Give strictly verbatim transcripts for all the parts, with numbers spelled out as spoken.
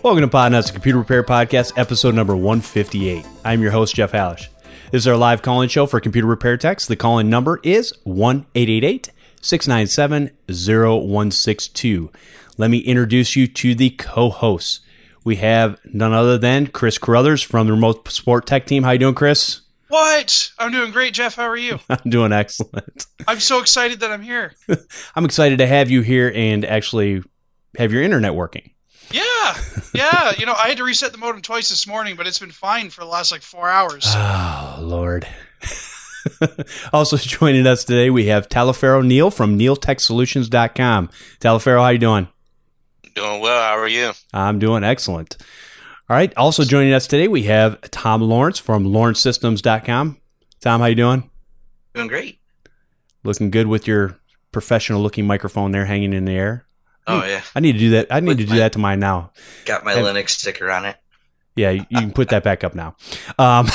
Welcome to Podnuts, the Computer Repair Podcast, episode number one fifty-eight. I'm your host, Jeff Hallish. This is our live call-in show for computer repair techs. The call-in number is one eight eight eight, six nine seven, zero one six two. Let me introduce you to the co-hosts. We have none other than Chris Carruthers from the Remote Support Tech Team. How you doing, Chris? What? I'm doing great, Jeff. How are you? I'm doing excellent. I'm so excited that I'm here. I'm excited to have you here and actually have your internet working. Yeah, yeah. You know, I had to reset the modem twice this morning, but it's been fine for the last like four hours. Oh, Lord. Also joining us today, we have Taliaferro Neil from neil tech solutions dot com. Taliaferro, how you doing? Doing well. How are you? I'm doing excellent. All right. Also joining us today, we have Tom Lawrence from lawrence systems dot com. Tom, how you doing? Doing great. Looking good with your professional-looking microphone there hanging in the air. Oh, yeah. I need to do that. I need With to do my- that to mine now. Got my Have- Linux sticker on it. Yeah, you you can put that back up now. Um,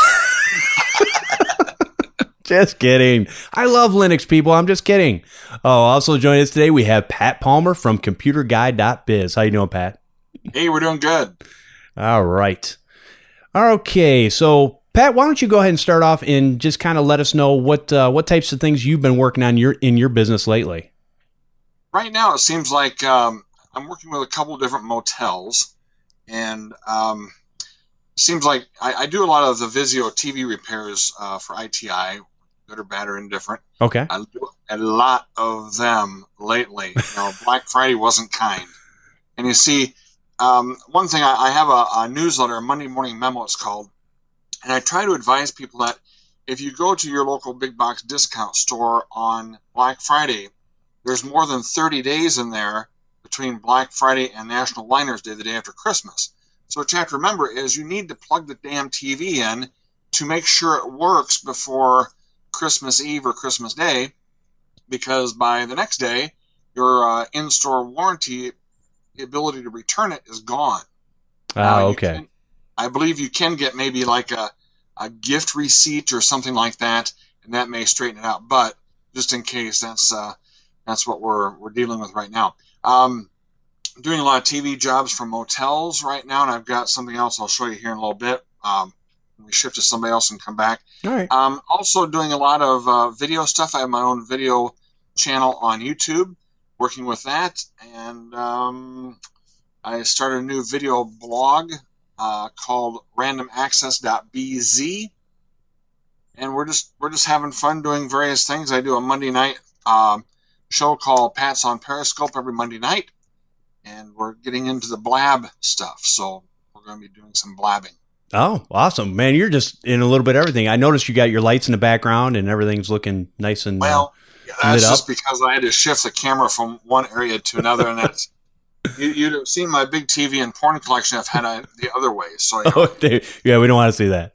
just kidding. I love Linux, people. I'm just kidding. Oh, also joining us today, we have Pat Palmer from computer guy dot biz. How you doing, Pat? Hey, we're doing good. All right. Okay, so Pat, why don't you go ahead and start off and just kind of let us know what uh, what types of things you've been working on your in your business lately. Right now, it seems like um, I'm working with a couple of different motels, and um, seems like I, I do a lot of the Vizio T V repairs uh, for I T I, good or bad or indifferent. Okay. I do a lot of them lately. You know, Black Friday wasn't kind. And you see, um, one thing, I, I have a, a newsletter, a Monday Morning Memo it's called, and I try to advise people that if you go to your local big box discount store on Black Friday, there's more than thirty days in there between Black Friday and National Liners Day, the day after Christmas. So what you have to remember is you need to plug the damn T V in to make sure it works before Christmas Eve or Christmas Day, because by the next day, your uh, in-store warranty, the ability to return it is gone. Oh, Now, you okay. can- I believe you can get maybe like a, a gift receipt or something like that, and that may straighten it out. But just in case, that's uh, that's what we're we're dealing with right now. Um, doing a lot of T V jobs for motels right now, and I've got something else I'll show you here in a little bit. Um, we shift to somebody else and come back. All right. Um, also doing a lot of uh, video stuff. I have my own video channel on YouTube, working with that, and um, I started a new video blog uh, called random access dot b z, and we're just we're just having fun doing various things. I do a Monday night um, show called Pat's on Periscope every Monday night, and we're getting into the blab stuff, so we're going to be doing some blabbing. Oh, awesome, man! You're just in a little bit of everything. I noticed you got your lights in the background and everything's looking nice and Well, uh, that's lit just up. because I had to shift the camera from one area to another, and that's you, you'd have seen my big T V and porn collection I've had I, the other way. So you know, Oh, they- yeah, we don't want to see that.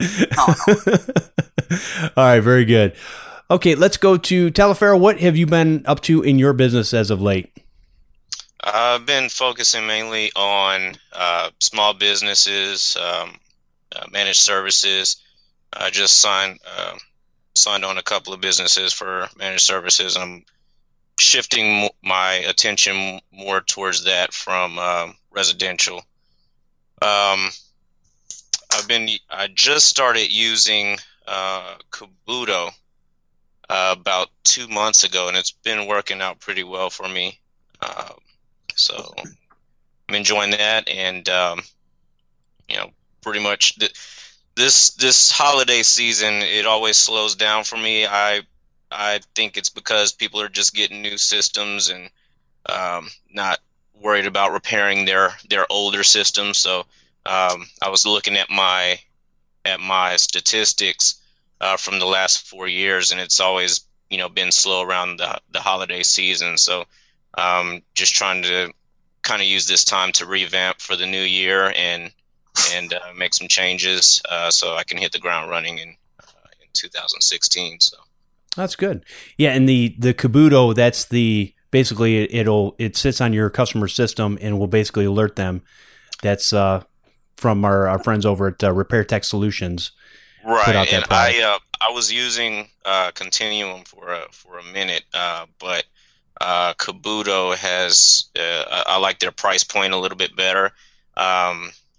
All right, very good. Okay, let's go to Taliaferro. What have you been up to in your business as of late? I've been focusing mainly on uh, small businesses, um, uh, managed services. I just signed uh, signed on a couple of businesses for managed services. I'm shifting m- my attention more towards that from um, residential. Um, I've been I just started using uh, Kabuto uh, about two months ago, and it's been working out pretty well for me. Uh, so I'm enjoying that, and um, you know, pretty much th- this this holiday season, it always slows down for me. I I think it's because people are just getting new systems and um, not worried about repairing their their older systems. So um, I was looking at my at my statistics uh, from the last four years, and it's always you know been slow around the the holiday season. So um, just trying to kind of use this time to revamp for the new year and and uh, make some changes uh, so I can hit the ground running in uh, in two thousand sixteen. So That's good. Yeah, and the the Kabuto, that's the basically it'll it sits on your customer system and will basically alert them. That's uh, from our, our friends over at uh, Repair Tech Solutions. right, out that and product. I uh, I was using uh, Continuum for a for a minute, uh, but uh, Kabuto has uh, I, I like their price point a little bit better. Um,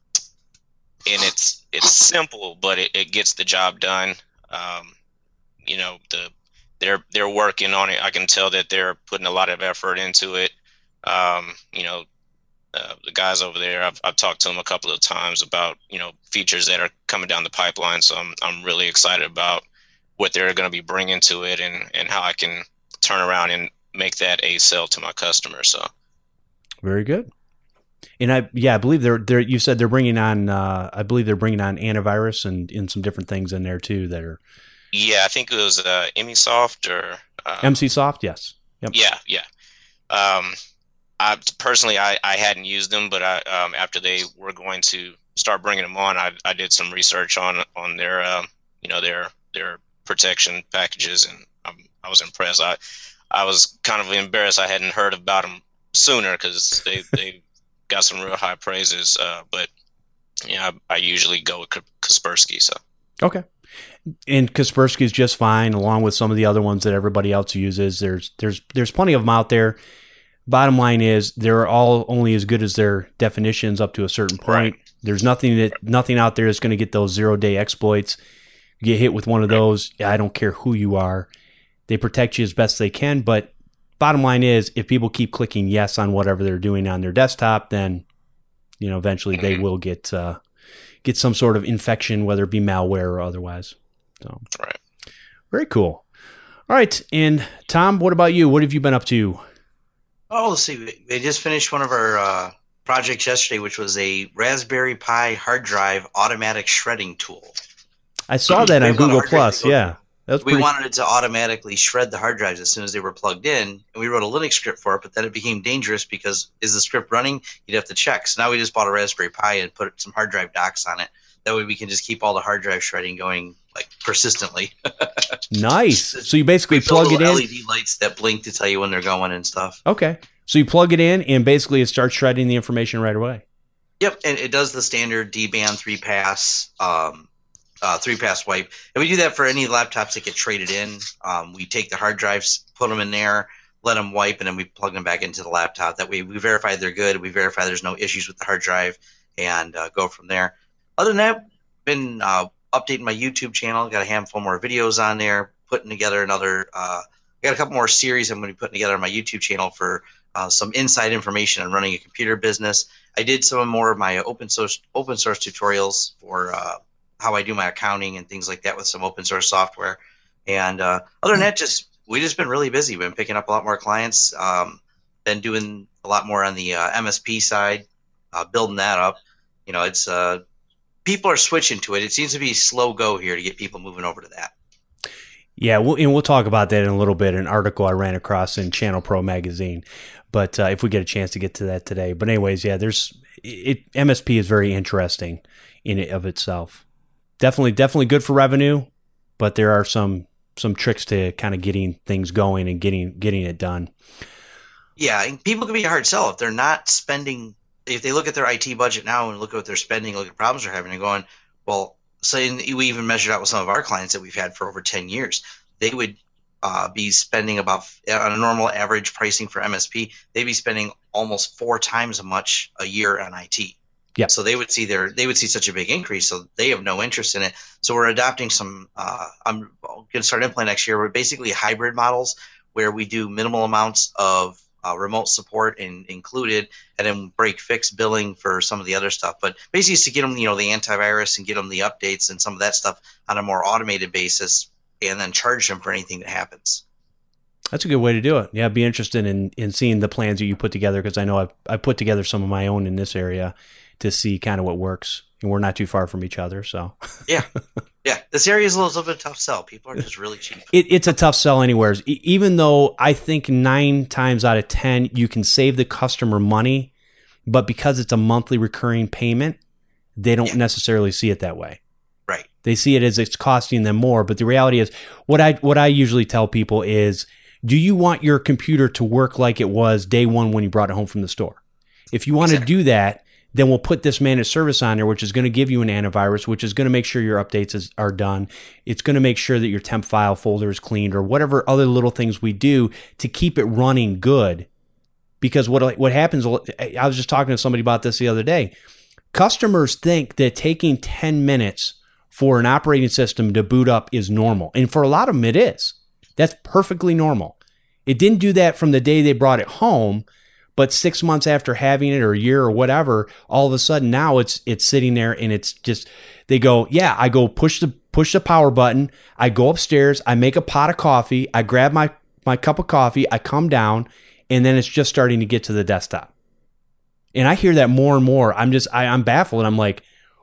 and it's it's simple, but it, it gets the job done. Um, you know, the they're they're working on it. I can tell that they're putting a lot of effort into it. Um, you know, uh, the guys over there, I've I've talked to them a couple of times about, you know, features that are coming down the pipeline. So I'm I'm really excited about what they're going to be bringing to it, and and how I can turn around and make that a sell to my customers. So very good. And I, yeah, I believe they're, they're, you said they're bringing on, uh, I believe they're bringing on antivirus and, and some different things in there too that are. Yeah, I think it was uh, EmiSoft or uh, MCSoft. Yes. Yep. Yeah, yeah. Um, I personally, I, I hadn't used them, but I, um, after they were going to start bringing them on, I, I did some research on on their, um, you know, their their protection packages, and um, I was impressed. I I was kind of embarrassed I hadn't heard about them sooner, because they they got some real high praises. Uh, but yeah, you know, I, I usually go with Kaspersky. So okay. And Kaspersky is just fine, along with some of the other ones that everybody else uses. There's there's there's plenty of them out there. Bottom line is they're all only as good as their definitions up to a certain point. Right. There's nothing that nothing out there that's going to get those zero day exploits. You get hit with one of those, I don't care who you are. They protect you as best they can, but bottom line is if people keep clicking yes on whatever they're doing on their desktop, then you know eventually mm-hmm. they will get uh, get some sort of infection, whether it be malware or otherwise. So, right. Very cool. All right. And Tom, what about you? What have you been up to? Oh, let's see. We just finished one of our uh, projects yesterday, which was a Raspberry Pi hard drive automatic shredding tool. I saw that on Google Plus. Yeah. That we pretty... wanted it to automatically shred the hard drives as soon as they were plugged in. And we wrote a Linux script for it, but then it became dangerous because is the script running? You'd have to check. So now we just bought a Raspberry Pi and put some hard drive docks on it. That way we can just keep all the hard drive shredding going like persistently. Nice. So you basically we plug it in. L E D lights that blink to tell you when they're going and stuff. Okay. So you plug it in and basically it starts shredding the information right away. Yep, and it does the standard D-band three pass, um, uh, three pass wipe, and we do that for any laptops that get traded in. Um, we take the hard drives, put them in there, let them wipe, and then we plug them back into the laptop. That way, we verify they're good. We verify there's no issues with the hard drive, and uh, go from there. Other than that, been uh, updating my YouTube channel. Got a handful more videos on there. Putting together another. Uh, got a couple more series I'm going to be putting together on my YouTube channel for uh, some inside information on running a computer business. I did some more of my open source open source tutorials for uh, how I do my accounting and things like that with some open source software. And uh, other than that, just we just been really busy. Been picking up a lot more clients. Um, been doing a lot more on the uh, M S P side, uh, building that up. You know, it's uh, people are switching to it. It seems to be slow go here to get people moving over to that. Yeah, we'll, and we'll talk about that in a little bit. An article I ran across in Channel Pro magazine, but uh, if we get a chance to get to that today. But anyways, yeah, there's it. M S P is very interesting in it of itself. Definitely, definitely good for revenue, but there are some some tricks to kind of getting things going and getting getting it done. Yeah, and people can be a hard sell if they're not spending. If they look at their I T budget now and look at what they're spending, look at problems they're having, and going, well. So in, we even measured out with some of our clients that we've had for over ten years. They would uh, be spending about, on a normal average pricing for M S P, they'd be spending almost four times as much a year on I T. Yeah. So they would see their they would see such a big increase. So they have no interest in it. So we're adopting some. Uh, I'm going to start implementing next year. We're basically hybrid models where we do minimal amounts of Uh, remote support in, included, and then break fix billing for some of the other stuff. But basically, it's to get them, you know, the antivirus and get them the updates and some of that stuff on a more automated basis, and then charge them for anything that happens. That's a good way to do it. Yeah, I'd be interested in, in seeing the plans that you put together, because I know I've, I put together some of my own in this area to see kind of what works. And we're not too far from each other, so. Yeah. Yeah. This area is a little, little bit tough sell. People are just really cheap. It, it's a tough sell anywhere. E- even though I think nine times out of ten, you can save the customer money, but because it's a monthly recurring payment, they don't yeah. necessarily see it that way. Right. They see it as it's costing them more. But the reality is, what I what I usually tell people is, do you want your computer to work like it was day one when you brought it home from the store? If you want exactly. to do that, then we'll put this managed service on there, which is going to give you an antivirus, which is going to make sure your updates is, are done. It's going to make sure that your temp file folder is cleaned, or whatever other little things we do to keep it running good. Because what what happens, I was just talking to somebody about this the other day. customers think that taking ten minutes for an operating system to boot up is normal. And for a lot of them, it is. That's perfectly normal. It didn't do that from the day they brought it home, but six months after having it or a year or whatever, all of a sudden now it's it's sitting there and it's just, they go, yeah, I go push the push the power button. I go upstairs. I make a pot of coffee. I grab my, my cup of coffee. I come down, and then it's just starting to get to the desktop. And I hear that more and more. I'm just, I, I'm baffled. I'm like,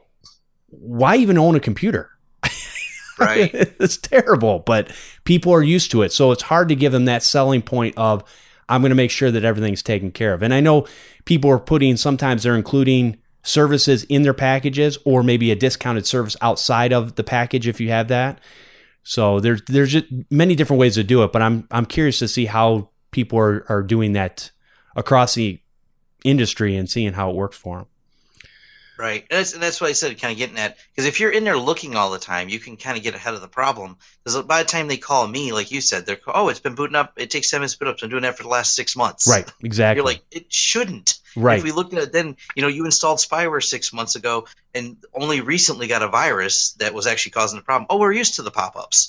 why even own a computer? Right. It's terrible, but people are used to it. So it's hard to give them that selling point of, I'm going to make sure that everything's taken care of. And I know people are putting, sometimes they're including services in their packages, or maybe a discounted service outside of the package if you have that. So there's there's just many different ways to do it, but I'm I'm curious to see how people are, are doing that across the industry and seeing how it works for them. Right. And that's, and that's what I said, kind of getting at, because if you're in there looking all the time, you can kind of get ahead of the problem. Because by the time they call me, like you said, they're, oh, it's been booting up. It takes seven minutes to boot up. So I'm doing that for the last six months. Right. Exactly. You're like, it shouldn't. Right. If we looked at it, then, you know, you installed spyware six months ago and only recently got a virus that was actually causing the problem. Oh, we're used to the pop-ups.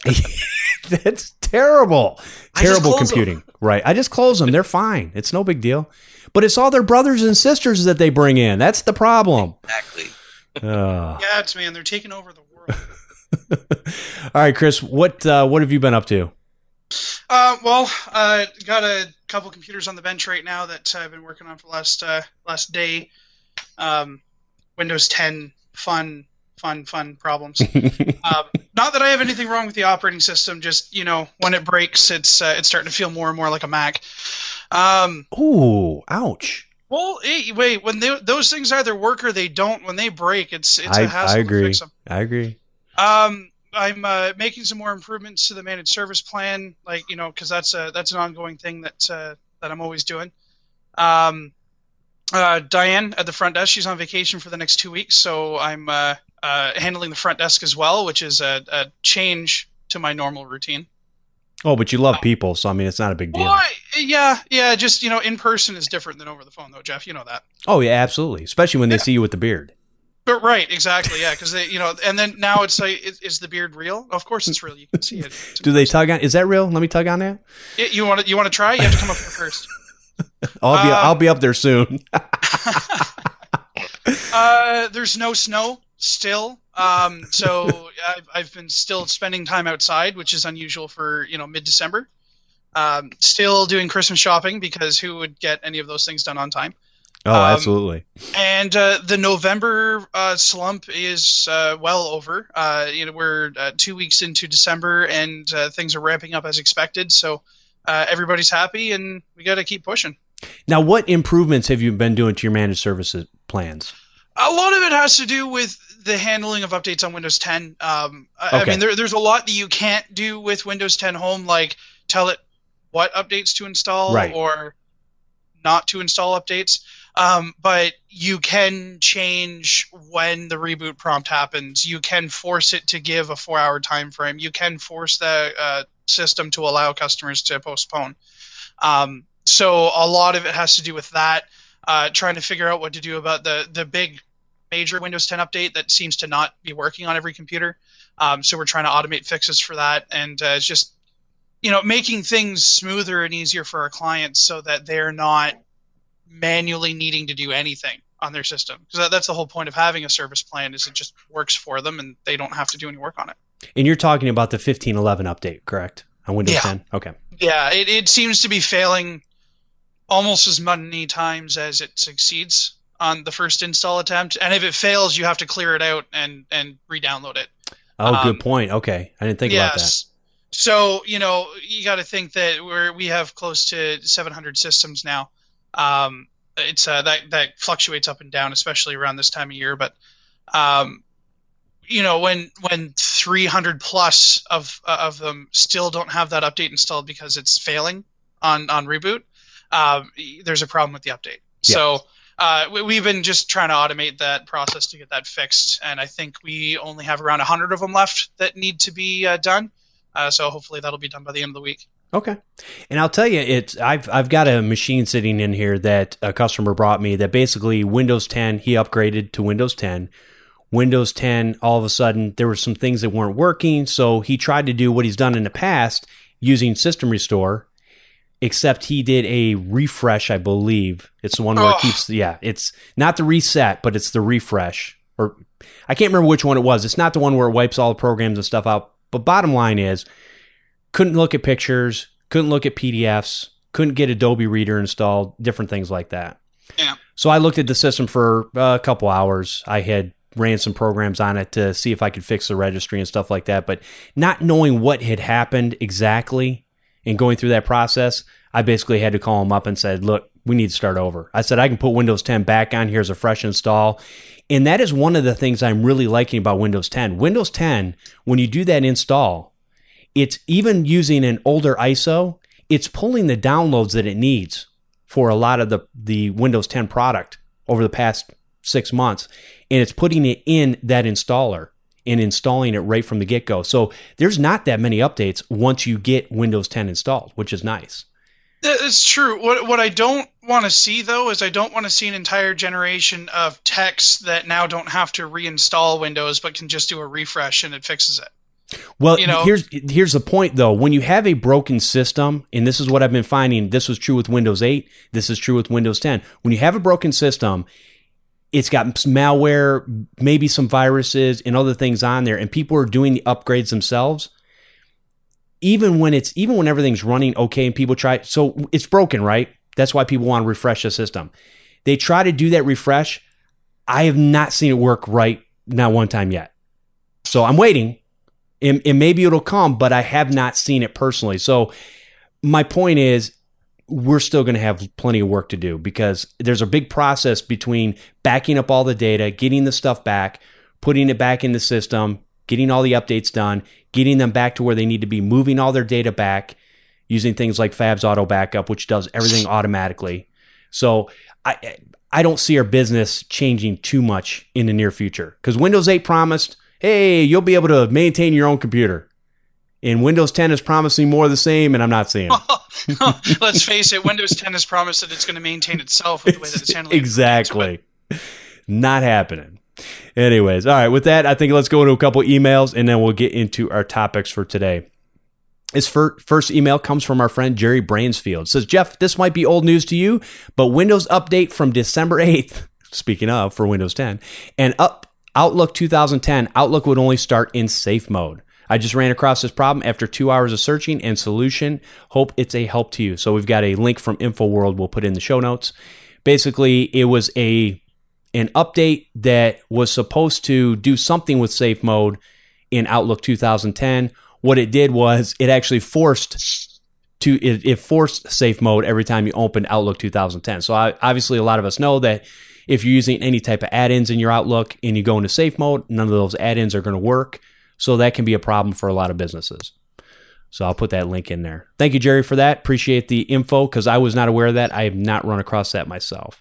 That's terrible. Terrible close computing. Right. I just close them. They're fine. It's no big deal. But it's all their brothers and sisters that they bring in. That's the problem. Exactly. Uh. Yeah, it's man. They're taking over the world. All right, Chris. What uh, what have you been up to? Uh, well, uh, got a couple computers on the bench right now that I've been working on for the last uh, last day. Um, Windows ten fun, fun, fun problems. um, not that I have anything wrong with the operating system. Just, you know, when it breaks, it's uh, it's starting to feel more and more like a Mac. Um, Ooh, ouch. Well, hey, wait. When they, those things either work or they don't. When they break, it's it's I, a hassle I agree. to fix them. I agree. Um, I'm uh, making some more improvements to the managed service plan, like, you know, because that's a that's an ongoing thing that uh, that I'm always doing. Um, uh, Diane at the front desk, she's on vacation for the next two weeks, so I'm uh, uh, handling the front desk as well, which is a, a change to my normal routine. Oh, but you love people, so I mean, it's not a big deal. Well, I, yeah, yeah, just, you know, in person is different than over the phone, though, Jeff. You know that. Oh yeah, absolutely. Especially when they Yeah. see you with the beard. But right, exactly, yeah, because they, you know, and then now it's like, is, is the beard real? Of course, it's real. You can see it. It's Do they person. tug on? Is that real? Let me tug on that. Yeah, you want to? You want to try? You have to come up here first. I'll be Uh, I'll be up there soon. uh, there's no snow still, um, so I've, I've been still spending time outside, which is unusual for, you know, mid-December. Um, still doing Christmas shopping, because who would get any of those things done on time? Oh, um, absolutely. And uh, the November uh, slump is uh, well over. Uh, you know, we're uh, two weeks into December, and uh, things are ramping up as expected. So uh, everybody's happy, and we got to keep pushing. Now, what improvements have you been doing to your managed services plans? A lot of it has to do with the handling of updates on Windows ten. Um, I, Okay. I mean, there, there's a lot that you can't do with Windows ten Home, like tell it what updates to install Right. or not to install updates. Um, but you can change when the reboot prompt happens. You can force it to give a four-hour time frame. You can force the uh, system to allow customers to postpone. Um, so a lot of it has to do with that. Uh, trying to figure out what to do about the the big major Windows ten update that seems to not be working on every computer. Um, so we're trying to automate fixes for that, and uh, it's just, you know, making things smoother and easier for our clients so that they're not manually needing to do anything on their system. Because that, that's the whole point of having a service plan, is it just works for them and they don't have to do any work on it. And you're talking about the fifteen eleven update, correct? On Windows Yeah. ten? Okay. Yeah, it, it seems to be failing almost as many times as it succeeds on the first install attempt. And if it fails, you have to clear it out and, and re-download it. Oh, Um, good point. Okay. I didn't think about that. So, you know, you got to think that we're, we have close to seven hundred systems now. Um, it's uh, that, that fluctuates up and down, especially around this time of year. But, um, you know, when when three hundred plus of of them still don't have that update installed because it's failing on, on reboot, um, there's a problem with the update. Yeah. So uh, we, we've been just trying to automate that process to get that fixed. And I think we only have around one hundred of them left that need to be uh, done. Uh, so hopefully that'll be done by the end of the week. Okay. And I'll tell you, it's I've I've got a machine sitting in here that a customer brought me that basically Windows ten, he upgraded to Windows ten. Windows ten, all of a sudden, there were some things that weren't working, so he tried to do what he's done in the past using System Restore, except he did a refresh, I believe. It's the one where Oh. it keeps, yeah, it's not the reset, but it's the refresh. Or I can't remember which one it was. It's not the one where it wipes all the programs and stuff out. But bottom line is, couldn't look at pictures, couldn't look at P D Fs, couldn't get Adobe Reader installed, different things like that. Yeah. So I looked at the system for uh, a couple hours. I had ran some programs on it to see if I could fix the registry and stuff like that. But not knowing what had happened exactly and going through that process, I basically had to call him up and said, look, we need to start over. I said, I can put Windows ten back on here as a fresh install. And that is one of the things I'm really liking about Windows ten. Windows ten, when you do that install, it's even using an older I S O, it's pulling the downloads that it needs for a lot of the, the Windows ten product over the past six months. And it's putting it in that installer and installing it right from the get-go. So there's not that many updates once you get Windows ten installed, which is nice. It's true. What what I don't want to see, though, is I don't want to see an entire generation of techs that now don't have to reinstall Windows but can just do a refresh and it fixes it. Well, You know- here's here's the point, though. When you have a broken system, and this is what I've been finding, this was true with Windows eight, this is true with Windows ten. When you have a broken system, it's got malware, maybe some viruses and other things on there, and people are doing the upgrades themselves. Even when it's even when everything's running okay and people try, so it's broken, right? That's why people want to refresh the system. They try to do that refresh. I have not seen it work right, not one time yet. So I'm waiting. And, and maybe it'll come, but I have not seen it personally. So my point is, we're still going to have plenty of work to do because there's a big process between backing up all the data, getting the stuff back, putting it back in the system, getting all the updates done, getting them back to where they need to be, moving all their data back, using things like Fab's Auto Backup, which does everything automatically. So I I don't see our business changing too much in the near future because Windows eight promised, hey, you'll be able to maintain your own computer. And Windows ten is promising more of the same, and I'm not seeing it. Let's face it, Windows ten has promised that it's going to maintain itself with the way that it's handling Exactly. Not happening. Anyways, all right, with that, I think let's go into a couple emails, and then we'll get into our topics for today. His fir- first email comes from our friend Jerry Bransfield. It says, Jeff, this might be old news to you, but Windows Update from December eighth, speaking of, for Windows ten, and up Outlook two thousand ten, Outlook would only start in safe mode. I just ran across this problem after two hours of searching and solution. Hope it's a help to you. So we've got a link from InfoWorld we'll put in the show notes. Basically, it was a an update that was supposed to do something with safe mode in Outlook two thousand ten. What it did was it actually forced to it, it forced safe mode every time you opened Outlook two thousand ten. So I, obviously, a lot of us know that if you're using any type of add-ins in your Outlook and you go into safe mode, none of those add-ins are going to work. So that can be a problem for a lot of businesses. So I'll put that link in there. Thank you, Jerry, for that. Appreciate the info because I was not aware of that. I have not run across that myself.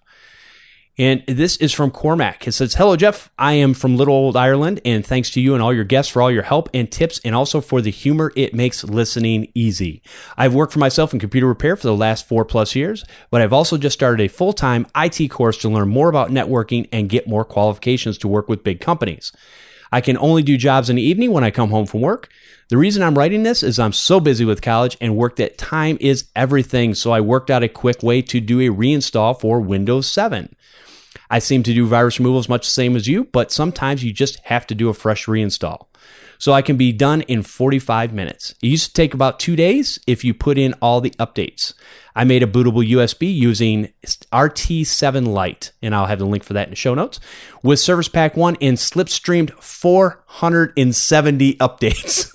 And this is from Cormac. It says, hello, Jeff. I am from Little Old Ireland, and thanks to you and all your guests for all your help and tips and also for the humor it makes listening easy. I've worked for myself in computer repair for the last four plus years, but I've also just started a full-time I T course to learn more about networking and get more qualifications to work with big companies. I can only do jobs in the evening when I come home from work. The reason I'm writing this is I'm so busy with college and work that time is everything, so I worked out a quick way to do a reinstall for Windows seven. I seem to do virus removal as much the same as you, but sometimes you just have to do a fresh reinstall. So I can be done in forty-five minutes. It used to take about two days if you put in all the updates. I made a bootable U S B using R T seven Lite, and I'll have the link for that in the show notes, with Service Pack one and slipstreamed four hundred seventy updates.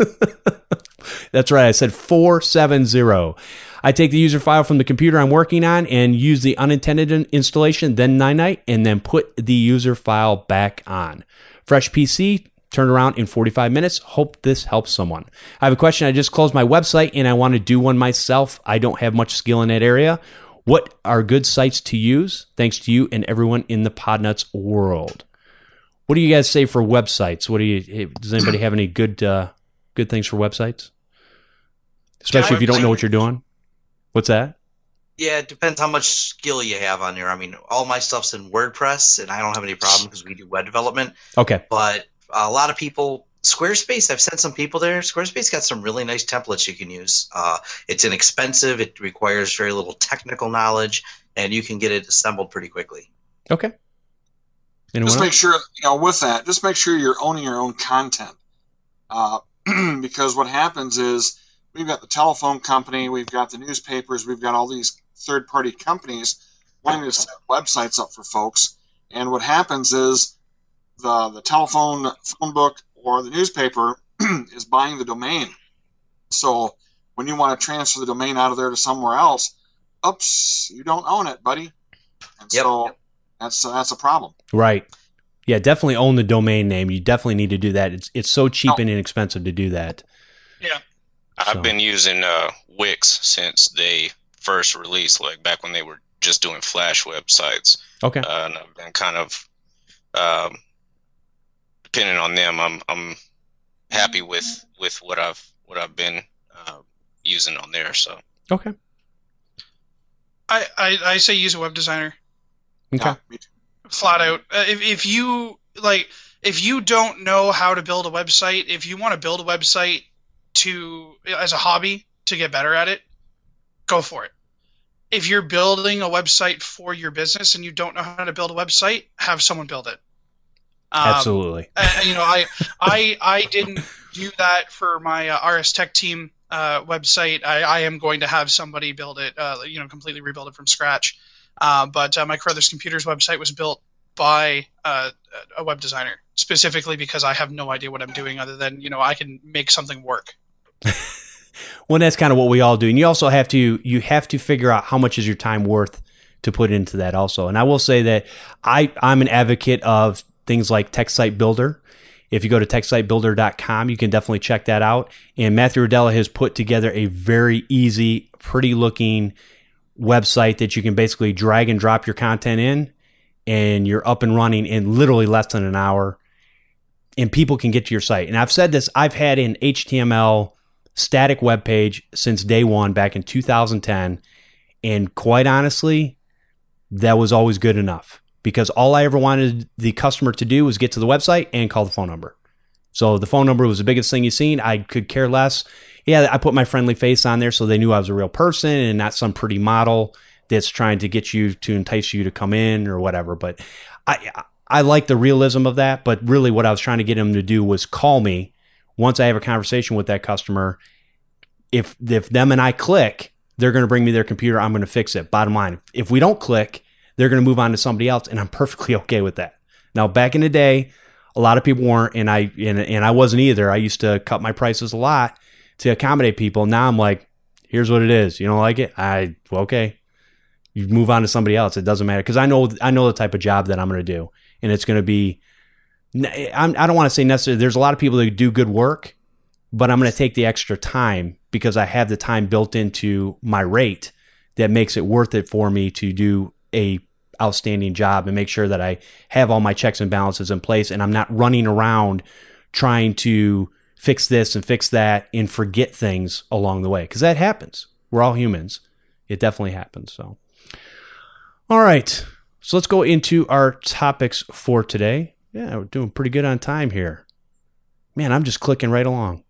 That's right, I said four seventy. I take the user file from the computer I'm working on and use the unintended installation, then Ninite, and then put the user file back on. Fresh P C, turn around in forty-five minutes. Hope this helps someone. I have a question. I just closed my website and I want to do one myself. I don't have much skill in that area. What are good sites to use? Thanks to you and everyone in the Podnuts world. What do you guys say for websites? What do you? Does anybody have any good uh, good things for websites? especially if you don't know what you're doing. What's that? Yeah, it depends how much skill you have on there. I mean, all my stuff's in WordPress, and I don't have any problem because we do web development. Okay. But a lot of people, Squarespace, I've sent some people there. Squarespace got some really nice templates you can use. Uh, it's inexpensive. It requires very little technical knowledge, and you can get it assembled pretty quickly. Okay. Anyone just else? make sure, you know, with that, just make sure you're owning your own content. Uh, because what happens is we've got the telephone company, we've got the newspapers, we've got all these third-party companies wanting to set websites up for folks. And what happens is the, the telephone, phone book, or the newspaper is buying the domain. So when you want to transfer the domain out of there to somewhere else, oops, you don't own it, buddy. And Yep. so that's uh, that's a problem. Right. Yeah, definitely own the domain name. You definitely need to do that. It's it's so cheap Oh. and inexpensive to do that. Yeah. I've So- been using uh, Wix since they first released, like back when they were just doing Flash websites. Okay. Uh, and I've been kind of um, depending on them. I'm I'm happy with, with what I've what I've been uh, using on there. So Okay. I, I, I say use a web designer. Okay. Yeah, me too. Flat out. Uh, if, if you like, if you don't know how to build a website, if you want to build a website to as a hobby to get better at it, go for it. If you're building a website for your business and you don't know how to build a website, have someone build it. Um, Absolutely. and, you know, I I I didn't do that for my uh, R S Tech team uh, website. I, I am going to have somebody build it. Uh, you know, completely rebuild it from scratch. Uh, but uh, my Carruthers Computers website was built by uh, a web designer specifically because I have no idea what I'm doing other than, you know, I can make something work. Well, that's kind of what we all do. And you also have to you have to figure out how much is your time worth to put into that also. And I will say that I, I'm an advocate of things like TechSite Builder. If you go to tech site builder dot com, you can definitely check that out. And Matthew Rodella has put together a very easy, pretty looking website that you can basically drag and drop your content in, and you're up and running in literally less than an hour. And people can get to your site. And I've said this, I've had an H T M L static web page since day one back in two thousand ten. And quite honestly, that was always good enough because all I ever wanted the customer to do was get to the website and call the phone number. So the phone number was the biggest thing you've seen. I could care less. Yeah, I put my friendly face on there so they knew I was a real person and not some pretty model that's trying to get you to entice you to come in or whatever. But I I like the realism of that. But really what I was trying to get them to do was call me once I have a conversation with that customer. If if them and I click, they're going to bring me their computer. I'm going to fix it. Bottom line, if we don't click, they're going to move on to somebody else, and I'm perfectly okay with that. Now, back in the day, a lot of people weren't, and I and, and I wasn't either. I used to cut my prices a lot to accommodate people. Now I'm like, here's what it is. You don't like it? I okay. You move on to somebody else. It doesn't matter because I know I know the type of job that I'm going to do, and it's going to be. I'm, I don't want to say necessarily. There's a lot of people that do good work, but I'm going to take the extra time because I have the time built into my rate that makes it worth it for me to do a outstanding job and make sure that I have all my checks and balances in place and I'm not running around trying to fix this and fix that and forget things along the way because that happens. We're all humans. It definitely happens. So, all right. So let's go into our topics for today. Yeah, we're doing pretty good on time here. Man, I'm just clicking right along.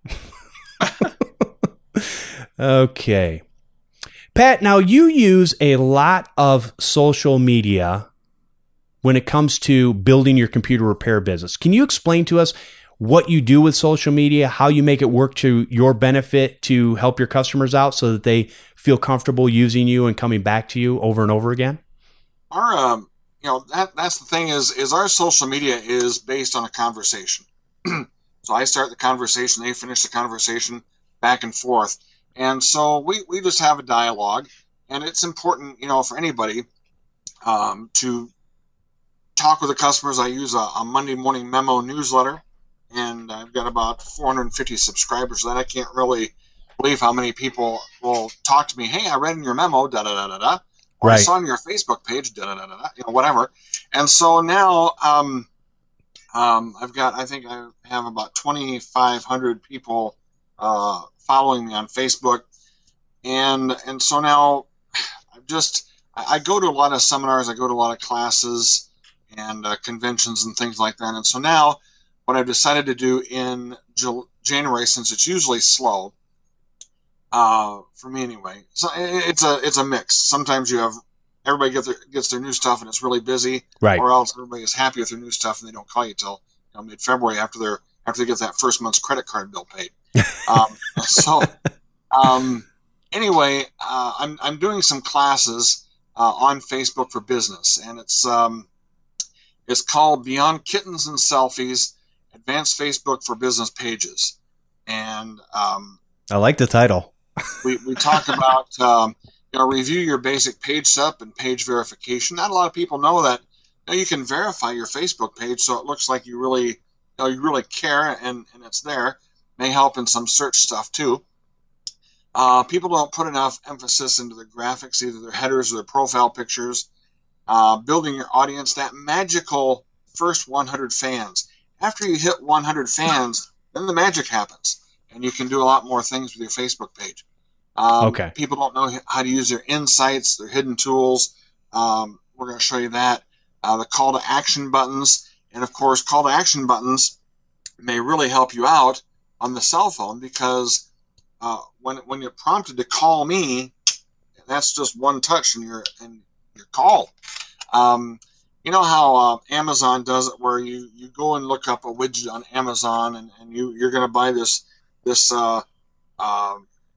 Okay. Pat, now you use a lot of social media when it comes to building your computer repair business. Can you explain to us what you do with social media, how you make it work to your benefit to help your customers out so that they feel comfortable using you and coming back to you over and over again? Our, um, you know, that that's the thing is, is our social media is based on a conversation. So I start the conversation, they finish the conversation, back and forth. And so we, we just have a dialogue, and it's important, you know, for anybody um, to talk with the customers. I use a, a Monday morning memo newsletter, and I've got about four hundred fifty subscribers. That I can't really believe how many people will talk to me. Hey, I read in your memo, da da da da da. Or Right. I saw on your Facebook page, da da da da da. You know, whatever. And so now, um, um, I've got, I think I have about twenty-five hundred people uh, following me on Facebook. and and so now I've just I, I go to a lot of seminars, I go to a lot of classes and uh, conventions and things like that. And so now what I've decided to do in J- January, since it's usually slow, uh, for me anyway, so it's a it's a mix. Sometimes you have everybody get their, gets their new stuff and it's really busy, right? Or else everybody is happy with their new stuff and they don't call you till you know, mid-February after they're after they get that first month's credit card bill paid. um, so um, anyway, uh, I'm I'm doing some classes uh, on Facebook for business, and it's um, it's called Beyond Kittens and Selfies: Advanced Facebook for Business Pages, and um, I like the title. we we talk about um, you know review your basic page setup and page verification. Not a lot of people know that you know, you can verify your Facebook page so it looks like you really you know you really care and, and it's there. May help in some search stuff too. Uh, people don't put enough emphasis into their graphics, either their headers or their profile pictures. Uh, building your audience, that magical first one hundred fans. After you hit one hundred fans, then the magic happens, and you can do a lot more things with your Facebook page. Um, okay. People don't know how to use their insights, their hidden tools. Um, we're going to show you that. Uh, the call to action buttons, and of course, call to action buttons may really help you out on the cell phone, because uh, when when you're prompted to call me, that's just one touch and you're and you're called. Um, you know how uh, Amazon does it, where you, you go and look up a widget on Amazon, and, and you you're going to buy this this uh, uh,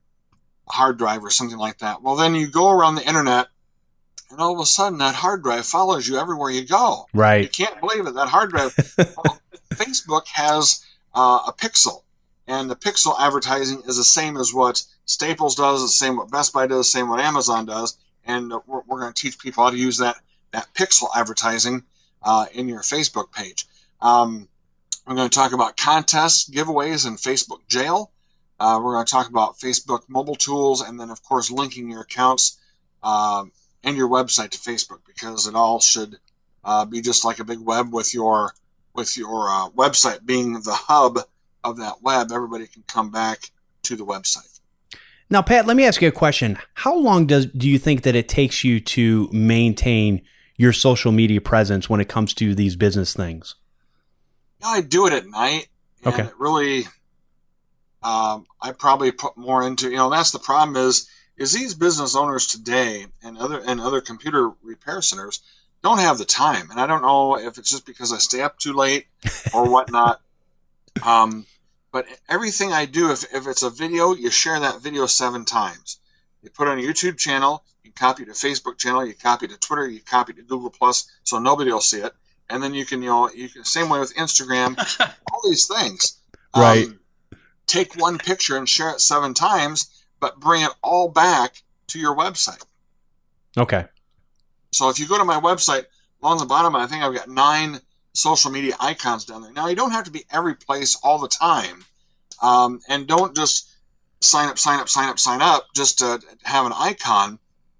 hard drive or something like that. Well, then you go around the internet, and all of a sudden that hard drive follows you everywhere you go. Right. You can't believe it. That hard drive. Well, Facebook has uh, a pixel. And the pixel advertising is the same as what Staples does, the same what Best Buy does, the same what Amazon does. And we're, we're going to teach people how to use that, that pixel advertising uh, in your Facebook page. Um, we're going to talk about contests, giveaways, and Facebook jail. Uh, we're going to talk about Facebook mobile tools, and then, of course, linking your accounts uh, and your website to Facebook, because it all should uh, be just like a big web with your, with your uh, website being the hub of that web. Everybody can come back to the website. Now, Pat, let me ask you a question. How long does do you think that it takes you to maintain your social media presence when it comes to these business things? You know, I do it at night. And okay. It really, um, I probably put more into, you know, that's the problem is, is these business owners today and other, and other computer repair centers don't have the time. And I don't know if it's just because I stay up too late or whatnot. um, But everything I do, if, if it's a video, you share that video seven times. You put it on a YouTube channel, you copy it to Facebook channel, you copy it to Twitter, you copy it to Google Plus, so nobody will see it. And then you can, you know, you can same way with Instagram, all these things. Right. Um, take one picture and share it seven times, but bring it all back to your website. Okay. So if you go to my website, along the bottom, I think I've got nine social media icons down there. Now, you don't have to be every place all the time. Um, and don't just sign up, sign up, sign up, sign up, just to have an icon.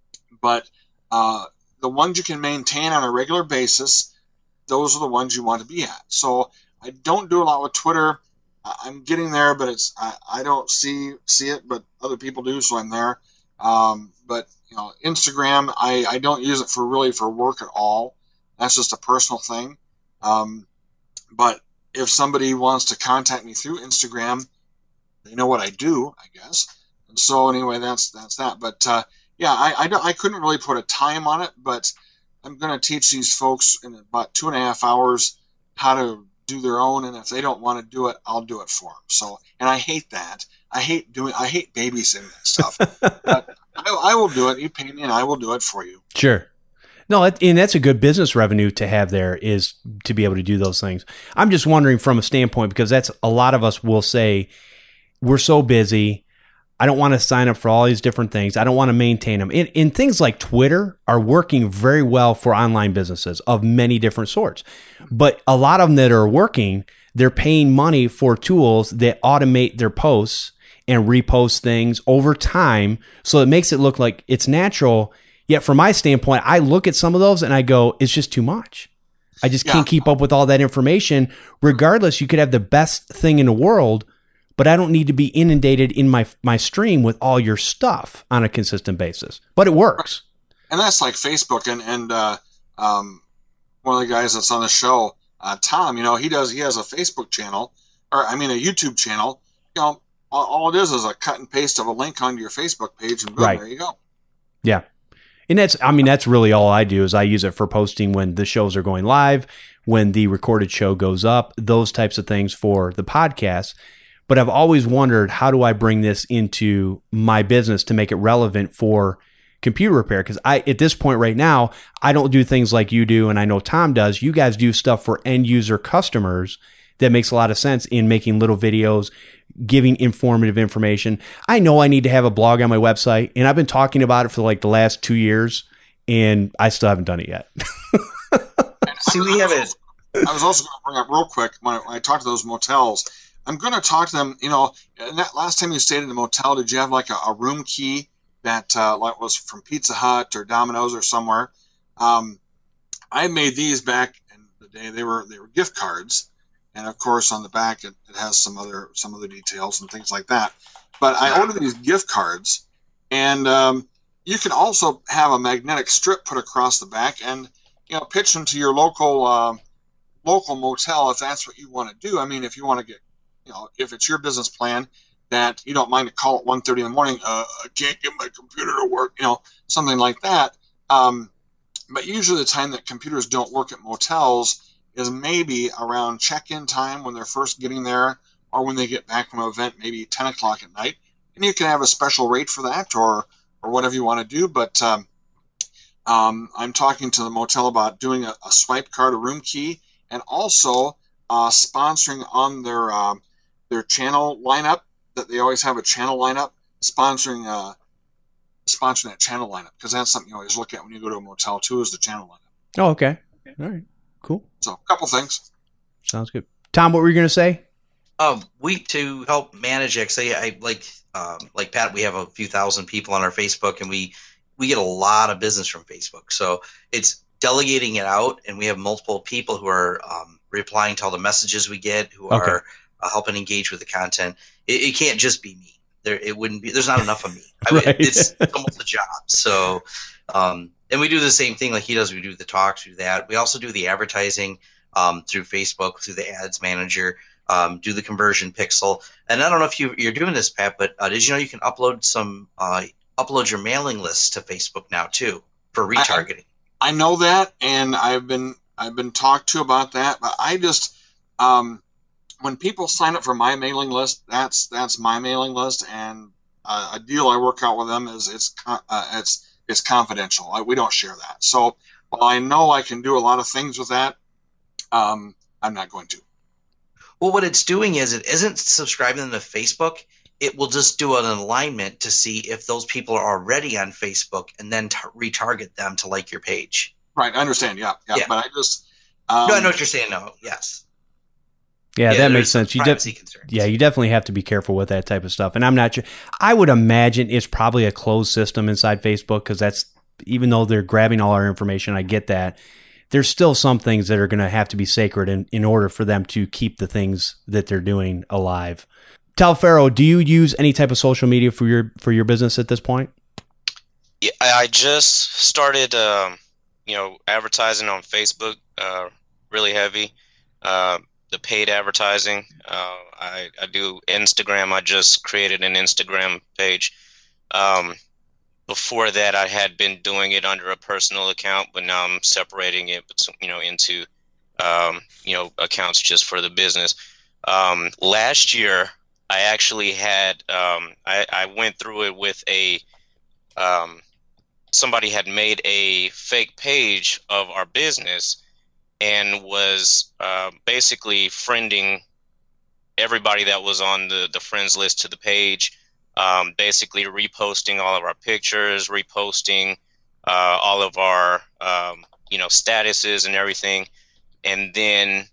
But uh, the ones you can maintain on a regular basis, those are the ones you want to be at. So I don't do a lot with Twitter. I'm getting there, but it's I, I don't see see it, but other people do, so I'm there. Um, but you know, Instagram, I, I don't use it for really for work at all. That's just a personal thing. Um, but if somebody wants to contact me through Instagram, they know what I do, I guess. And so anyway, that's that's that. But uh, yeah, I I, don't, I couldn't really put a time on it, but I'm going to teach these folks in about two and a half hours how to do their own, and if they don't want to do it, I'll do it for them. So, and I hate that. I hate doing. I hate babysitting that stuff. But I, I will do it. You pay me, and I will do it for you. Sure. No, and that's a good business revenue to have there, is to be able to do those things. I'm just wondering from a standpoint, because that's a lot of us will say, we're so busy. I don't want to sign up for all these different things. I don't want to maintain them. And, and things like Twitter are working very well for online businesses of many different sorts. But a lot of them that are working, they're paying money for tools that automate their posts and repost things over time. So it makes it look like it's natural. Yet from my standpoint, I look at some of those and I go, it's just too much. I just yeah. can't keep up with all that information. Regardless, you could have the best thing in the world, but I don't need to be inundated in my my stream with all your stuff on a consistent basis. But it works. And that's like Facebook and and uh, um, one of the guys that's on the show, uh, Tom. You know, he does. He has a Facebook channel, or I mean, a YouTube channel. You know, all, all it is is a cut and paste of a link onto your Facebook page, and boom, Right. there you go. Yeah. And that's, I mean, that's really all I do is I use it for posting when the shows are going live, when the recorded show goes up, those types of things for the podcast. But I've always wondered, how do I bring this into my business to make it relevant for computer repair? Because I, at this point right now, I don't do things like you do, and I know Tom does. You guys do stuff for end user customers that makes a lot of sense in making little videos, giving informative information. I know I need to have a blog on my website, and I've been talking about it for like the last two years, and I still haven't done it yet. See, we have it. I was also going to bring up real quick when I, when I talked to those motels. I'm going to talk to them. You know, and that last time you stayed in the motel, did you have like a, a room key that uh, like was from Pizza Hut or Domino's or somewhere? Um, I made these back in the day. They were they were gift cards. And of course, on the back, it, it has some other some other details and things like that. But I ordered these gift cards, and um, you can also have a magnetic strip put across the back, and you know, pitch them to your local uh, local motel if that's what you want to do. I mean, if you want to get, you know, if it's your business plan that you don't mind to call at one thirty in the morning, uh, I can't get my computer to work, you know, something like that. Um, but usually, the time that computers don't work at motels is maybe around check-in time when they're first getting there, or when they get back from an event, maybe ten o'clock at night. And you can have a special rate for that, or or whatever you want to do. But um, um, I'm talking to the motel about doing a, a swipe card, a room key, and also uh, sponsoring on their uh, their channel lineup, that they always have a channel lineup, sponsoring uh, sponsoring that channel lineup, because that's something you always look at when you go to a motel too, is the channel lineup. Oh, okay. All right. Cool. So a couple things. Sounds good. Tom, what were you going to say? Um, we to help manage it. 'Cause I, I like um, like Pat. We have a few thousand people on our Facebook, and we we get a lot of business from Facebook. So it's delegating it out, and we have multiple people who are um, replying to all the messages we get, who Okay. are uh, helping engage with the content. It, it can't just be me. There, it wouldn't be. There's not enough of me. I mean, Right. it's, it's almost a job. So, um, and we do the same thing like he does. We do the talks, we do that. We also do the advertising um, through Facebook, through the ads manager. Um, do the conversion pixel. And I don't know if you, you're doing this, Pat, but uh, did you know you can upload some uh, upload your mailing list to Facebook now too for retargeting? I, I know that, and I've been I've been talked to about that. But I just um, when people sign up for my mailing list, that's that's my mailing list, and uh, a deal I work out with them is it's uh, it's it's confidential. I, we don't share that. So while I know I can do a lot of things with that, um, I'm not going to. Well, what it's doing is it isn't subscribing them to Facebook. It will just do an alignment to see if those people are already on Facebook, and then t- retarget them to like your page. Right, I understand. Yeah, yeah. Yeah. But I just um, No, I know what you're saying. No, yes. Yeah, that there's makes some sense. You privacy def- concerns. yeah, you definitely have to be careful with that type of stuff. And I'm not sure. I would imagine it's probably a closed system inside Facebook, because that's, even though they're grabbing all our information, I get that. There's still some things that are going to have to be sacred in, in order for them to keep the things that they're doing alive. Talfero, do you use any type of social media for your for your business at this point? Yeah, I I just started, um, you know, advertising on Facebook, uh, really heavy. Uh, the paid advertising. Uh, I, I do Instagram. I just created an Instagram page. Um, before that, I had been doing it under a personal account, but now I'm separating it, you know, into, um, you know, accounts just for the business. Um, last year, I actually had, um, I, I went through it with a, um, somebody had made a fake page of our business and was uh, basically friending everybody that was on the, the friends list to the page, um, basically reposting all of our pictures, reposting uh, all of our, um, you know, statuses and everything. And then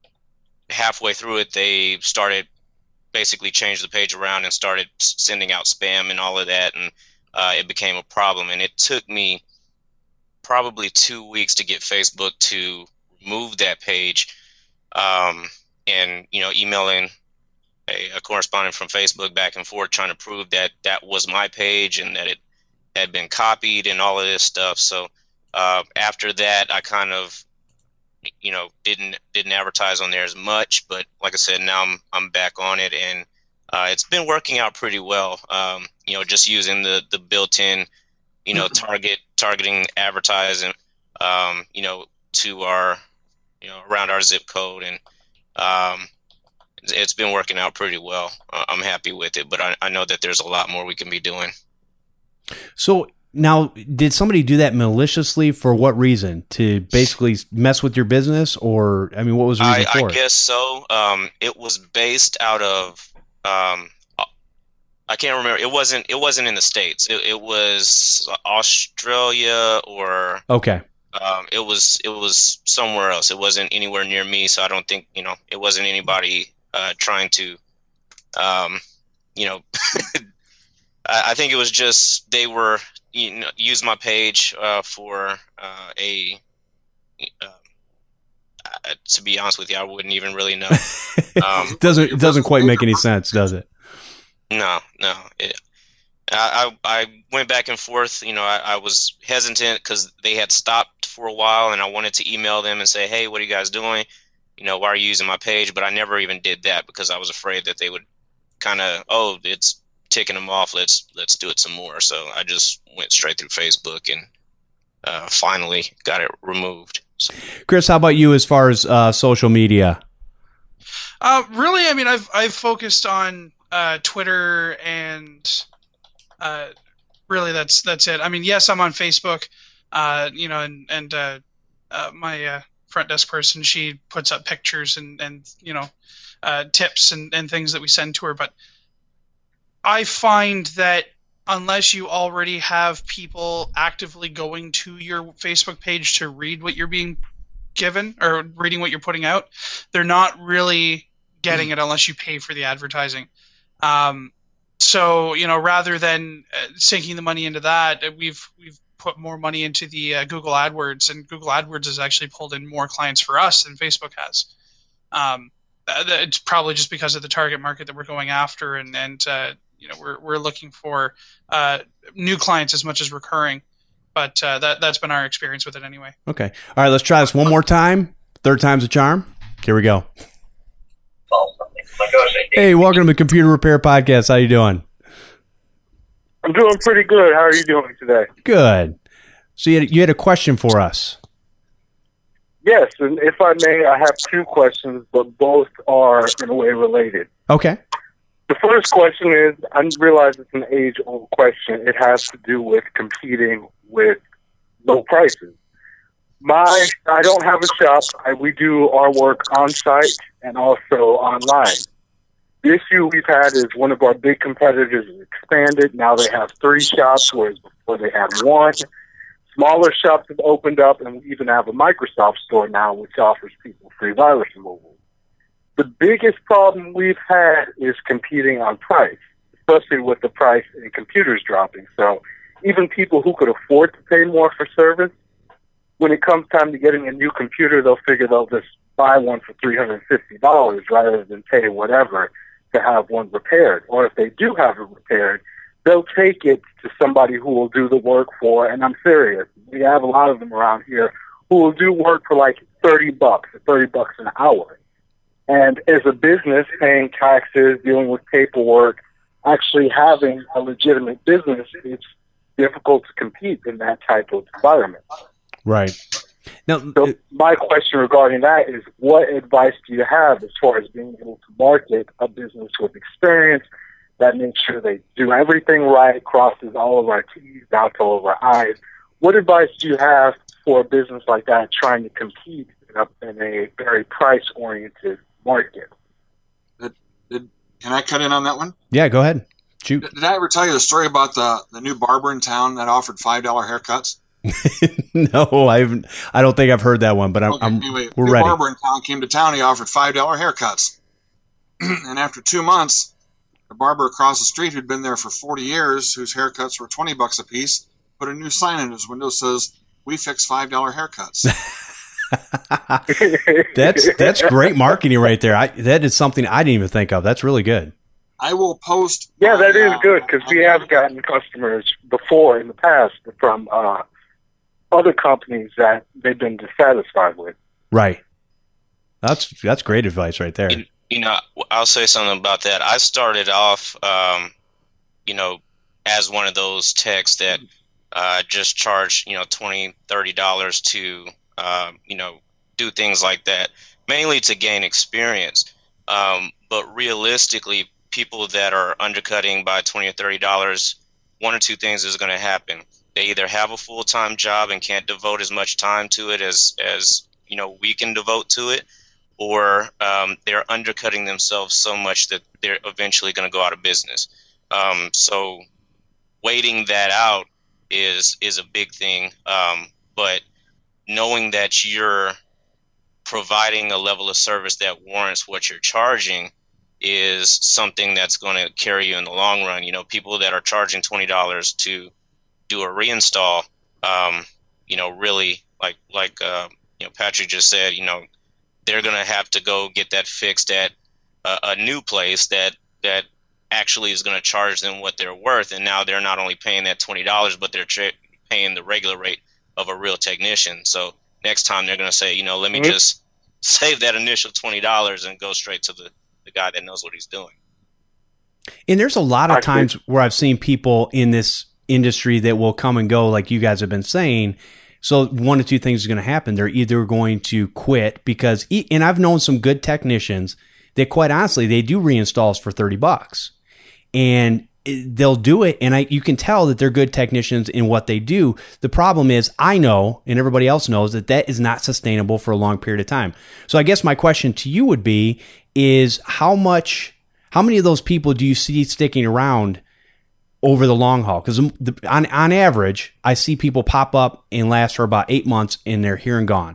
halfway through it, they started basically changed the page around and started sending out spam and all of that. And uh, it became a problem. And it took me probably two weeks to get Facebook to remove that page. Um, and, you know, emailing a, a correspondent from Facebook back and forth trying to prove that that was my page and that it had been copied and all of this stuff. So uh, after that, I kind of, you know, didn't didn't advertise on there as much. But like I said, now I'm I'm back on it, and uh, it's been working out pretty well. Um, you know, just using the the built-in, you know, target targeting advertising, um, you know, to our, you know, around our zip code, and um, it's been working out pretty well. Uh, I'm happy with it, but I, I know that there's a lot more we can be doing. So now, did somebody do that maliciously? For what reason? To basically mess with your business, or I mean, what was the reason I, for I it? guess so. Um, it was based out of um, I can't remember. It wasn't. It wasn't in the States. It, it was Australia, or Okay. um, it was. It was somewhere else. It wasn't anywhere near me. So I don't think, you know, it wasn't anybody uh, trying to, um, you know. I think it was just they were, you know, use my page uh, for uh, a. Uh, uh, to be honest with you, I wouldn't even really know. Um, doesn't it doesn't quite make any sense, does it? No, no. It, I, I I went back and forth. You know, I, I was hesitant because they had stopped for a while, and I wanted to email them and say, "Hey, what are you guys doing? You know, why are you using my page?" But I never even did that because I was afraid that they would kind of, oh, it's ticking them off. Let's let's do it some more. So I just went straight through Facebook and uh, finally got it removed. So. Chris, how about you as far as uh, social media? Uh, really, I mean, I've I've focused on uh, Twitter, and uh, really that's that's it. I mean, yes, I'm on Facebook, uh, you know, and and uh, uh, my uh, front desk person, she puts up pictures and and you know, uh, tips and and things that we send to her, but I find that unless you already have people actively going to your Facebook page to read what you're being given or reading what you're putting out, they're not really getting it unless you pay for the advertising. Um, so, you know, rather than uh, sinking the money into that, we've we've put more money into the uh, Google AdWords, and Google AdWords has actually pulled in more clients for us than Facebook has. Um, it's probably just because of the target market that we're going after, and and uh, you know, we're we're looking for uh, new clients as much as recurring, but uh, that that's been our experience with it anyway. Okay, all right, let's try this one more time. Third time's a charm. Here we go. Hey, welcome to the Computer Repair Podcast. How you doing? I'm doing pretty good. How are you doing today? Good. So you had, you had a question for us. Yes, and if I may, I have two questions, but both are in a way related. Okay. The first question is, I realize it's an age-old question. It has to do with competing with low prices. My, I don't have a shop. I, we do our work on-site and also online. The issue we've had is one of our big competitors has expanded. Now they have three shops, whereas before they had one. Smaller shops have opened up, and we even have a Microsoft store now, which offers people free virus removal. The biggest problem we've had is competing on price, especially with the price in computers dropping. So even people who could afford to pay more for service, when it comes time to getting a new computer, they'll figure they'll just buy one for three hundred fifty dollars rather than pay whatever to have one repaired. Or if they do have it repaired, they'll take it to somebody who will do the work for, and I'm serious, we have a lot of them around here who will do work for like thirty bucks, thirty bucks an hour. And as a business, paying taxes, dealing with paperwork, actually having a legitimate business, it's difficult to compete in that type of environment. Right. Now, so my question regarding that is, what advice do you have as far as being able to market a business with experience that makes sure they do everything right, crosses all of our T's, dots all of our I's? What advice do you have for a business like that trying to compete in a, in a very price-oriented market? Did, did, can I cut in on that one? Yeah, go ahead. Shoot. Did, did I ever tell you the story about the, the new barber in town that offered five dollar haircuts? No, I haven't. I don't think I've heard that one, but I'm, okay, I'm anyway, we're new ready. Barber in town came to town. He offered five dollar haircuts, and after two months, the barber across the street who'd been there for forty years, whose haircuts were twenty bucks a piece, put a new sign in his window that says, "We fix five dollar haircuts." that's that's great marketing right there. I, that is something I didn't even think of. That's really good. I will post. Yeah, that is uh, good because we have gotten customers before in the past from uh, other companies that they've been dissatisfied with. Right. That's that's great advice right there. You, you know, I'll say something about that. I started off, um, you know, as one of those techs that uh, just charge, you know, twenty, thirty dollars to, uh, you know, do things like that, mainly to gain experience. Um, but realistically, people that are undercutting by twenty or thirty dollars, one or two things is going to happen. They either have a full-time job and can't devote as much time to it as, as you know, we can devote to it, or um, they're undercutting themselves so much that they're eventually going to go out of business. Um, so waiting that out is is a big thing. Um, but knowing that you're providing a level of service that warrants what you're charging is something that's going to carry you in the long run. You know, people that are charging twenty dollars to do a reinstall, um, you know, really like, like, uh, you know, Patrick just said, you know, they're going to have to go get that fixed at a, a new place that, that actually is going to charge them what they're worth. And now they're not only paying that twenty dollars, but they're tra- paying the regular rate of a real technician. So next time they're going to say, you know, let me mm-hmm. just save that initial twenty dollars and go straight to the, the guy that knows what he's doing. And there's a lot of times where I've seen people in this industry that will come and go, like you guys have been saying. So one of two things is going to happen. They're either going to quit because, and I've known some good technicians that quite honestly, they do reinstalls for thirty bucks and they'll do it. And I, you can tell that they're good technicians in what they do. The problem is I know, and everybody else knows, that that is not sustainable for a long period of time. So I guess my question to you would be, is how much, how many of those people do you see sticking around over the long haul? Because on, on average, I see people pop up and last for about eight months and they're here and gone.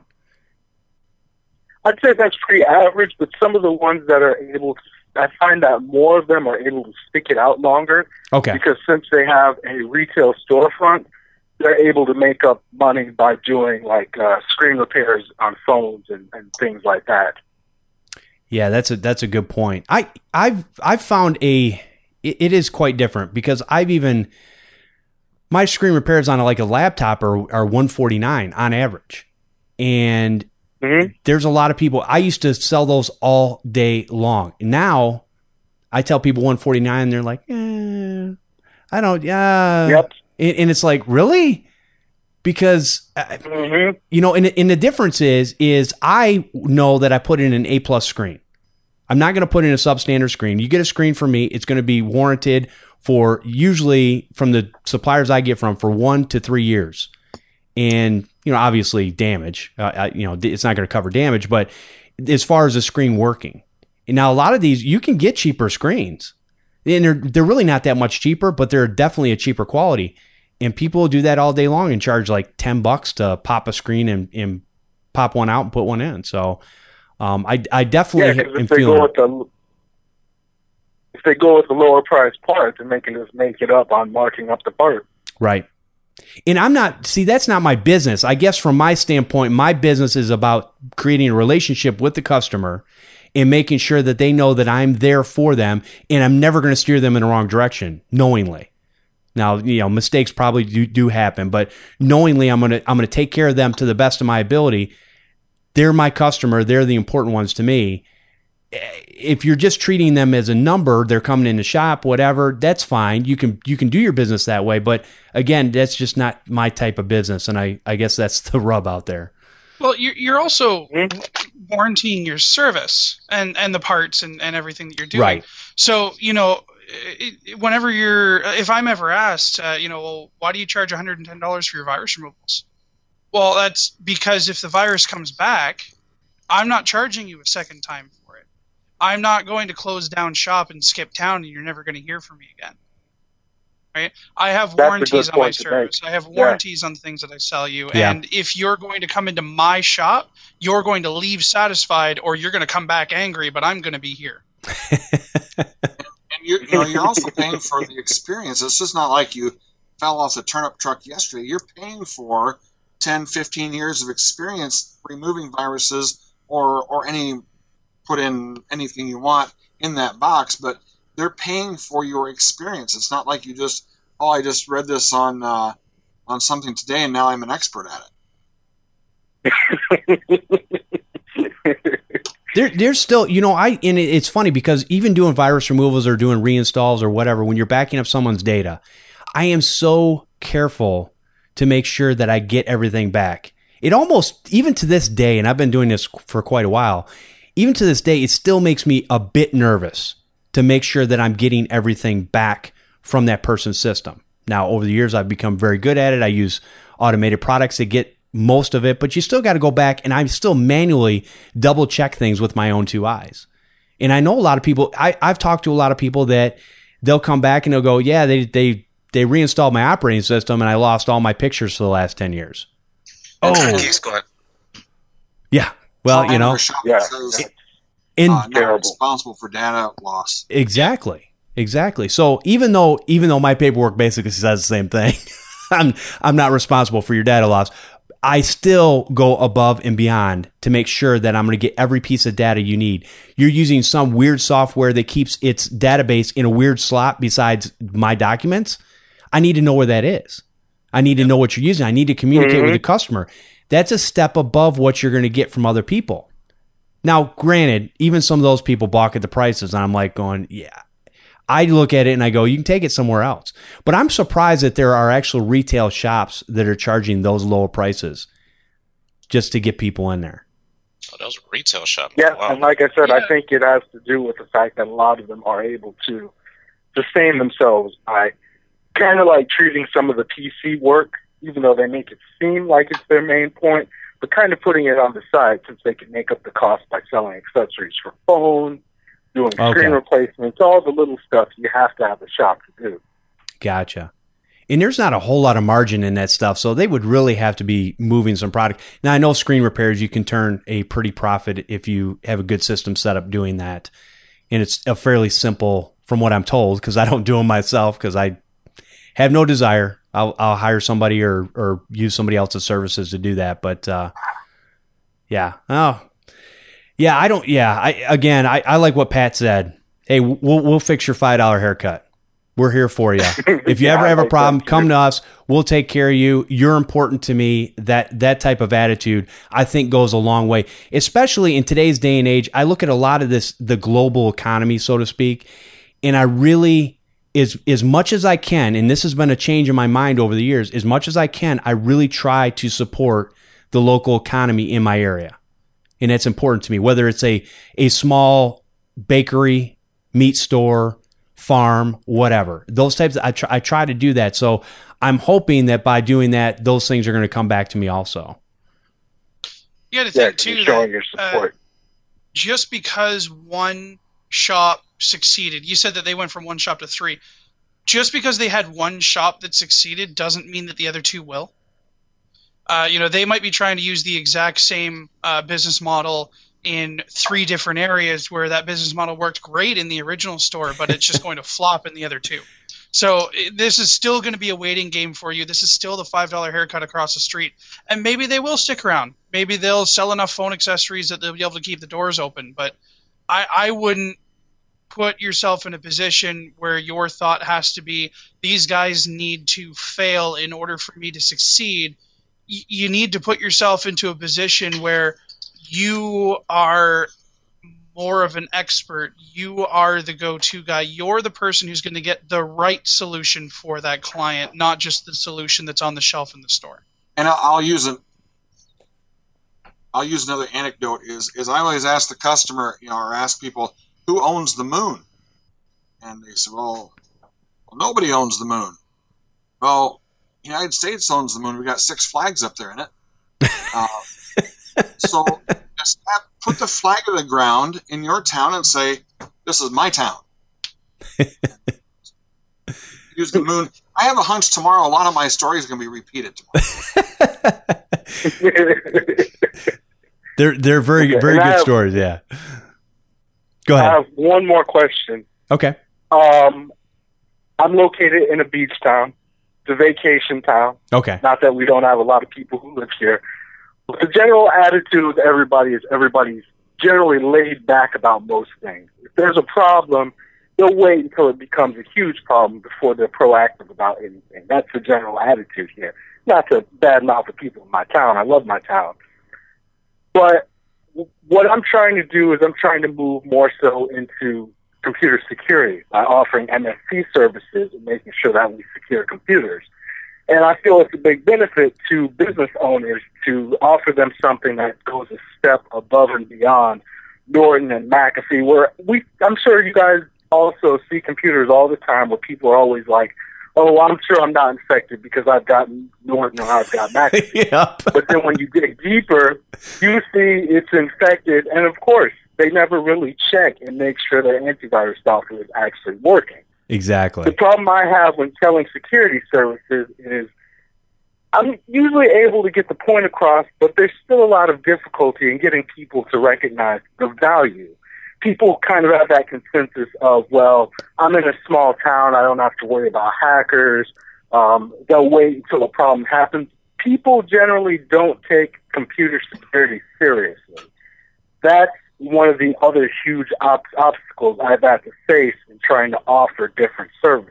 I'd say that's pretty average, but some of the ones that are able to, I find that more of them are able to stick it out longer. Okay. Because since they have a retail storefront, they're able to make up money by doing like uh, screen repairs on phones and, and things like that. Yeah, that's a that's a good point. I I've I've found a it, it is quite different because I've even my screen repairs on a, like a laptop are are one forty-nine on average, and mm-hmm. there's a lot of people. I used to sell those all day long. Now I tell people one forty-nine, and they're like, eh, I don't. Yeah, yep. and, and it's like, really? Because, mm-hmm. you know, and, and the difference is, is I know that I put in an A plus screen. I'm not going to put in a substandard screen. You get a screen from me, it's going to be warranted for usually from the suppliers I get from for one to three years. And, you know, obviously damage, uh, I, you know, it's not going to cover damage, but as far as the screen working. And now a lot of these, you can get cheaper screens and they're, they're really not that much cheaper, but they're definitely a cheaper quality. And people do that all day long and charge like ten bucks to pop a screen and, and pop one out and put one in. So um, I, I definitely yeah, am if they feeling go with the if they go with the lower price part, then they can just make it up on marking up the part. Right. And I'm not, see, that's not my business. I guess from my standpoint, my business is about creating a relationship with the customer and making sure that they know that I'm there for them and I'm never going to steer them in the wrong direction knowingly. Now, you know, mistakes probably do, do happen, but knowingly I'm going to I'm going to take care of them to the best of my ability. They're my customer. They're the important ones to me. If you're just treating them as a number, they're coming in the shop, whatever, that's fine. You can you can do your business that way, but again, that's just not my type of business, and I, I guess that's the rub out there. Well, you're you're also warranting your service and, and the parts and, and everything that you're doing. Right. So, you know, It, whenever you're, if I'm ever asked, uh, you know, well, why do you charge one hundred ten dollars for your virus removals? Well, that's because if the virus comes back, I'm not charging you a second time for it. I'm not going to close down shop and skip town and you're never going to hear from me again. Right? I have That's warranties on my service. I have warranties yeah. on the things that I sell you. Yeah. And if you're going to come into my shop, you're going to leave satisfied or you're going to come back angry, but I'm going to be here. You're, you know, you're also paying for the experience. It's just not like you fell off the turnip truck yesterday. You're paying for ten, fifteen years of experience removing viruses or, or any, put in anything you want in that box, but they're paying for your experience. It's not like you just, oh, I just read this on, uh, on something today and now I'm an expert at it. There, there's still, you know, I, and it's funny because even doing virus removals or doing reinstalls or whatever, when you're backing up someone's data, I am so careful to make sure that I get everything back. It almost, even to this day, and I've been doing this for quite a while, even to this day, it still makes me a bit nervous to make sure that I'm getting everything back from that person's system. Now, over the years, I've become very good at it. I use automated products to get most of it, but you still got to go back, and I still manually double check things with my own two eyes. And I know a lot of people, I, I've talked to a lot of people that they'll come back and they'll go, yeah, they they they reinstalled my operating system and I lost all my pictures for the last ten years. Oh, yeah. Well, you know, Yeah. in uh, not responsible for data loss. Exactly. Exactly. So even though even though my paperwork basically says the same thing, I'm I'm not responsible for your data loss, I still go above and beyond to make sure that I'm going to get every piece of data you need. You're using some weird software that keeps its database in a weird slot besides my documents. I need to know where that is. I need to know what you're using. I need to communicate mm-hmm. with the customer. That's a step above what you're going to get from other people. Now, granted, even some of those people balk at the prices, and I'm like going, yeah. I look at it and I go, you can take it somewhere else. But I'm surprised that there are actual retail shops that are charging those lower prices just to get people in there. Oh, those retail shops. Yeah, wow. And like I said, Yeah. I think it has to do with the fact that a lot of them are able to sustain themselves by kind of like treating some of the P C work, even though they make it seem like it's their main point, but kind of putting it on the side since they can make up the cost by selling accessories for phones, doing Okay. screen replacements, all the little stuff you have to have a shop to do. Gotcha. And there's not a whole lot of margin in that stuff, so they would really have to be moving some product. Now, I know screen repairs, you can turn a pretty profit if you have a good system set up doing that. And it's a fairly simple, from what I'm told, because I don't do them myself because I have no desire. I'll, I'll hire somebody or, or use somebody else's services to do that. But, uh, yeah. Oh, yeah, I don't, yeah. I, again, I, I like what Pat said. Hey, we'll, we'll fix your five dollar haircut. We're here for you. If you Yeah, ever I have a like problem, that, come too. to us. We'll take care of you. You're important to me. That that type of attitude, I think, goes a long way, especially in today's day and age. I look at a lot of this, the global economy, so to speak, and I really, as, as much as I can, and this has been a change in my mind over the years, as much as I can, I really try to support the local economy in my area. And that's important to me, whether it's a, a small bakery, meat store, farm, whatever. Those types, of, I, try, I try to do that. So I'm hoping that by doing that, those things are going to come back to me also. You got to Yeah, think, 'cause too, you're showing that, your uh, support. just because one shop succeeded, you said that they went from one shop to three. Just because they had one shop that succeeded doesn't mean that the other two will. Uh, you know, they might be trying to use the exact same uh, business model in three different areas where that business model worked great in the original store, but it's just going to flop in the other two. So it, this is still going to be a waiting game for you. This is still the five dollar haircut across the street. And maybe they will stick around. Maybe they'll sell enough phone accessories that they'll be able to keep the doors open. But I, I wouldn't put yourself in a position where your thought has to be, these guys need to fail in order for me to succeed. Y- you need to put yourself into a position where you are more of an expert. You are the go-to guy. You're the person who's going to get the right solution for that client, not just the solution that's on the shelf in the store. And I'll, I'll use it. I'll use another anecdote. Is is I always ask the customer, you know, or ask people, who owns the moon? And they say, well, well nobody owns the moon. Well, the United States owns the moon. We got six flags up there in it. Uh, so just have, put the flag of the ground in your town and say, this is my town. Use the moon. I have a hunch tomorrow a lot of my stories are going to be repeated tomorrow. They're they're very Okay, very and I good have- stories. Yeah. Go I ahead. have one more question. Okay. Um, I'm located in a beach town. the vacation town. Okay. Not that we don't have a lot of people who live here. But the general attitude of everybody is everybody's generally laid back about most things. If there's a problem, they'll wait until it becomes a huge problem before they're proactive about anything. That's the general attitude here. Not to badmouth the people in my town. I love my town. But what I'm trying to do is I'm trying to move more so into computer security by offering M S P services and making sure that we secure computers. And I feel it's a big benefit to business owners to offer them something that goes a step above and beyond Norton and McAfee, where we, I'm sure you guys also see computers all the time where people are always like, oh, well, I'm sure I'm not infected because I've got Norton or I've got McAfee. Yep. But then when you dig deeper, you see it's infected. And of course, they never really check and make sure their antivirus software is actually working. Exactly. The problem I have when selling security services is I'm usually able to get the point across, but there's still a lot of difficulty in getting people to recognize the value. People kind of have that consensus of, well, I'm in a small town, I don't have to worry about hackers, um, they'll wait until a problem happens. People generally don't take computer security seriously. That's one of the other huge ob- obstacles I've had to face in trying to offer different services.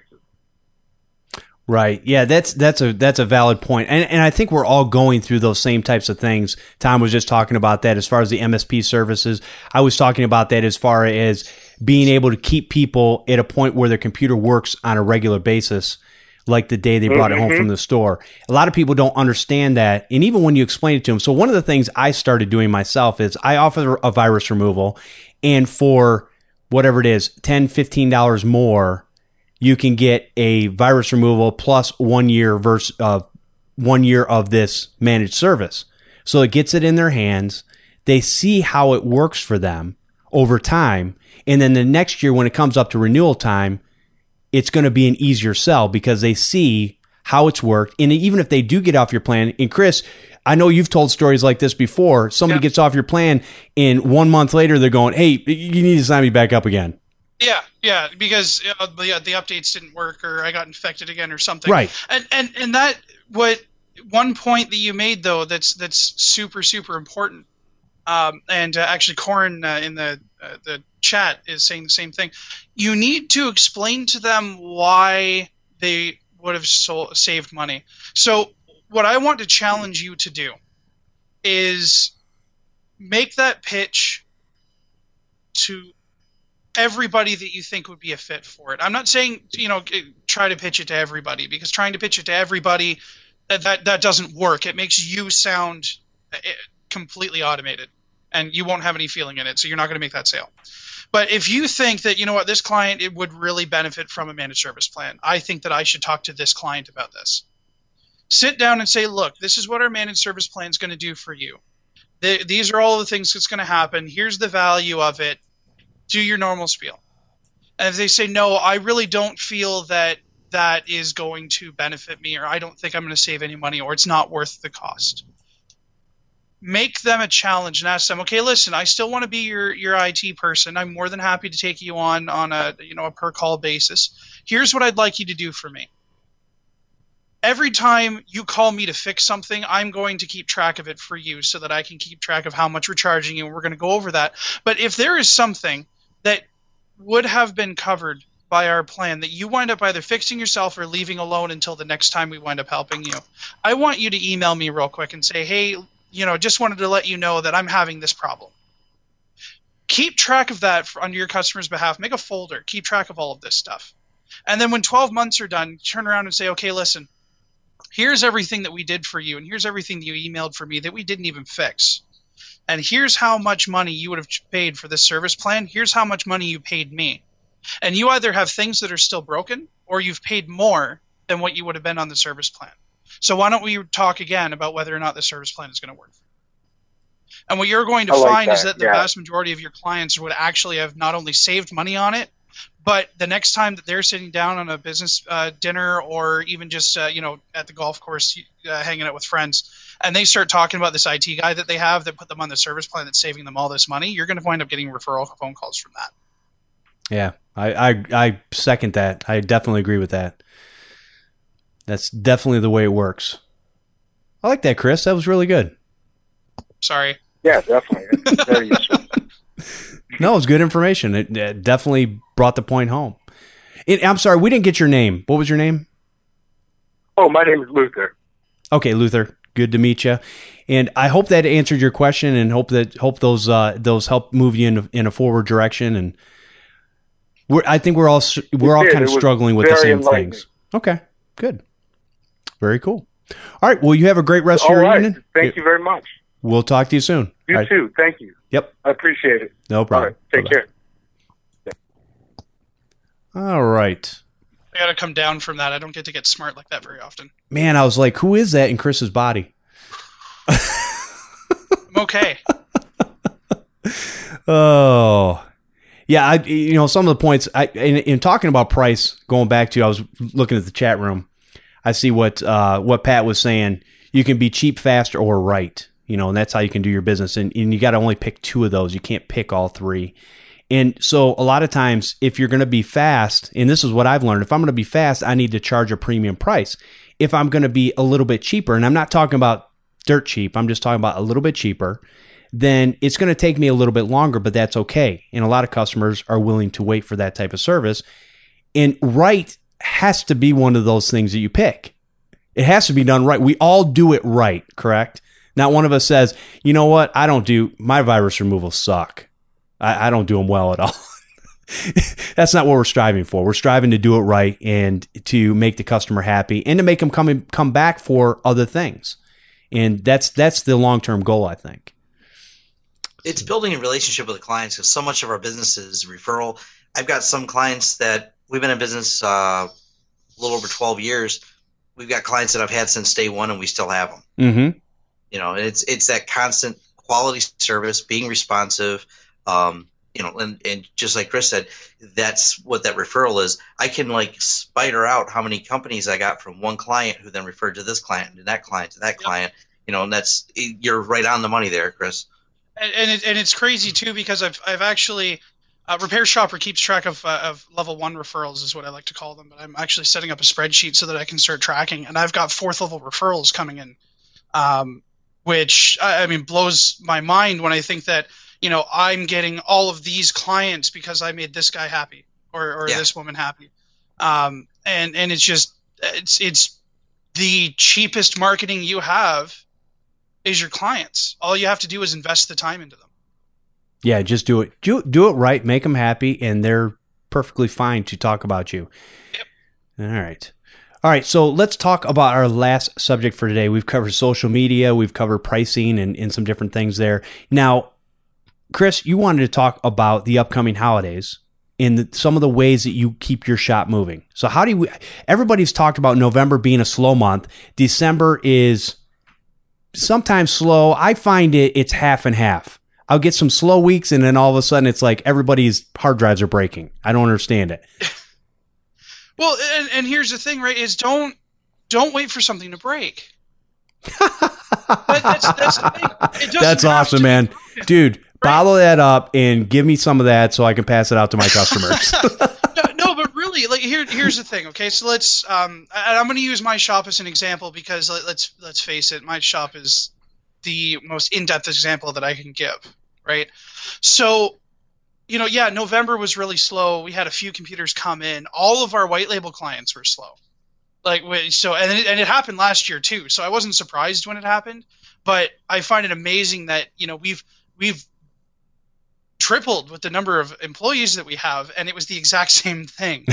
Right. Yeah, that's that's a that's a valid point. And and I think we're all going through those same types of things. Tom was just talking about that as far as the M S P services. I was talking about that as far as being able to keep people at a point where their computer works on a regular basis, like the day they brought mm-hmm. it home from the store. A lot of people don't understand that. And even when you explain it to them. So one of the things I started doing myself is I offer a virus removal, and for whatever it is, ten dollars, fifteen dollars more, you can get a virus removal plus one year verse uh, one year of this managed service. So it gets it in their hands. They see how it works for them over time. And then the next year when it comes up to renewal time, it's going to be an easier sell because they see how it's worked. And even if they do get off your plan, and Chris, I know you've told stories like this before. Somebody yeah. gets off your plan and one month later they're going, hey, you need to sign me back up again. Yeah, yeah, because uh, the uh, the updates didn't work, or I got infected again, or something. Right. And and and that what one point that you made though that's that's super super important. Um, and uh, actually, Corin uh, in the uh, the chat is saying the same thing. You need to explain to them why they would have sold, saved money. So what I want to challenge you to do is make that pitch to everybody that you think would be a fit for it. I'm not saying, you know, try to pitch it to everybody, because trying to pitch it to everybody, that that, that doesn't work. It makes you sound completely automated, and you won't have any feeling in it, so you're not going to make that sale. But if you think that, you know what, this client, it would really benefit from a managed service plan, I think that I should talk to this client about this. Sit down and say, look, this is what our managed service plan is going to do for you. The, these are all the things that's going to happen. Here's the value of it. Do your normal spiel. And if they say, no, I really don't feel that that is going to benefit me, or I don't think I'm going to save any money, or it's not worth the cost, make them a challenge and ask them, okay, listen, I still want to be your, your I T person. I'm more than happy to take you on on a, you know, a per call basis. Here's what I'd like you to do for me. Every time you call me to fix something, I'm going to keep track of it for you so that I can keep track of how much we're charging you, and we're going to go over that. But if there is something that would have been covered by our plan that you wind up either fixing yourself or leaving alone until the next time we wind up helping you, I want you to email me real quick and say, hey, you know, just wanted to let you know that I'm having this problem. Keep track of that for, on your customer's behalf. Make a folder. Keep track of all of this stuff. And then when twelve months are done, turn around and say, okay, listen, here's everything that we did for you, and here's everything that you emailed for me that we didn't even fix. And here's how much money you would have paid for this service plan. Here's how much money you paid me. And you either have things that are still broken, or you've paid more than what you would have been on the service plan. So why don't we talk again about whether or not the service plan is going to work? And what you're going to like find that. is that the yeah. vast majority of your clients would actually have not only saved money on it, but the next time that they're sitting down on a business uh, dinner, or even just uh, you know, at the golf course uh, hanging out with friends, and they start talking about this I T guy that they have that put them on the service plan that's saving them all this money, you're going to wind up getting referral phone calls from that. Yeah, I, I I second that. I definitely agree with that. That's definitely the way it works. I like that, Chris. That was really good. Sorry. Yeah, definitely. It's very useful. No, it was good information. It, it definitely brought the point home. It, I'm sorry, we didn't get your name. What was your name? Oh, my name is Luther. Okay, Luther. Good to meet you. And I hope that answered your question, and hope that hope those uh, those help move you in a, in a forward direction. And we're I think we're all we're all did. kind of It was struggling with the very same enlightening. things. Okay, good, very cool. All right, well, you have a great rest All of your right. evening. Thank you very much. We'll talk to you soon. You All right. too. Thank you. Yep. I appreciate it. No All problem. right. Take Bye-bye. care. All right. I got to come down from that. I don't get to get smart like that very often. Man, I was like, who is that in Chris's body? I'm okay. Oh, yeah. I, you know, some of the points I, in, in talking about price, going back to, I was looking at the chat room. I see what, uh, what Pat was saying. You can be cheap, fast, or right, you know, and that's how you can do your business. And, and you got to only pick two of those. You can't pick all three. And so a lot of times if you're going to be fast, and this is what I've learned, if I'm going to be fast, I need to charge a premium price. If I'm going to be a little bit cheaper, and I'm not talking about dirt cheap, I'm just talking about a little bit cheaper, then it's going to take me a little bit longer, but that's okay. And a lot of customers are willing to wait for that type of service. And right has to be one of those things that you pick. It has to be done right. We all do it right, correct? Not one of us says, you know what, I don't do, my virus removals suck. I, I don't do them well at all. That's not what we're striving for. We're striving to do it right and to make the customer happy and to make them come and come back for other things. And that's that's the long-term goal, I think. It's building a relationship with the clients because so much of our business is referral. I've got some clients that we've been in business uh, a little over twelve years. We've got clients that I've had since day one, and we still have them. Mm-hmm. You know, and it's it's that constant quality service, being responsive. Um, you know, and, and just like Chris said, that's what that referral is. I can like spider out how many companies I got from one client who then referred to this client, to that client, to that Yep. client. You know, and that's you're right on the money there, Chris. And and, it, and it's crazy too because I've I've actually uh, Repair Shopper keeps track of uh, of level one referrals is what I like to call them. But I'm actually setting up a spreadsheet so that I can start tracking, and I've got fourth level referrals coming in, um, which I, I mean blows my mind when I think that you know I'm getting all of these clients because I made this guy happy or or Yeah. this woman happy, um, and and it's just it's it's the cheapest marketing you have is your clients. All you have to do is invest the time into them. Yeah, just do it. Do, do it right. Make them happy, and they're perfectly fine to talk about you. Yep. All right. All right, so let's talk about our last subject for today. We've covered social media. We've covered pricing and, and some different things there. Now, Chris, you wanted to talk about the upcoming holidays and the, some of the ways that you keep your shop moving. So how do we – everybody's talked about November being a slow month. December is – sometimes slow. I find it it's half and half. I'll get some slow weeks, and then all of a sudden it's like everybody's hard drives are breaking. I don't understand it. Well, and, and here's the thing, right? Is don't don't wait for something to break. That, that's that's the thing. It doesn't That's have awesome, to- man. Dude, bottle that up and give me some of that so I can pass it out to my customers. no, no, but really, like here, here's the thing. Okay, so let's. Um, and I'm going to use my shop as an example because let, let's let's face it, my shop is the most in-depth example that I can give. Right. So, you know, yeah, November was really slow. We had a few computers come in. All of our white label clients were slow. Like we- so, and it, and it happened last year too. So I wasn't surprised when it happened, but I find it amazing that you know we've we've tripled with the number of employees that we have, and it was the exact same thing.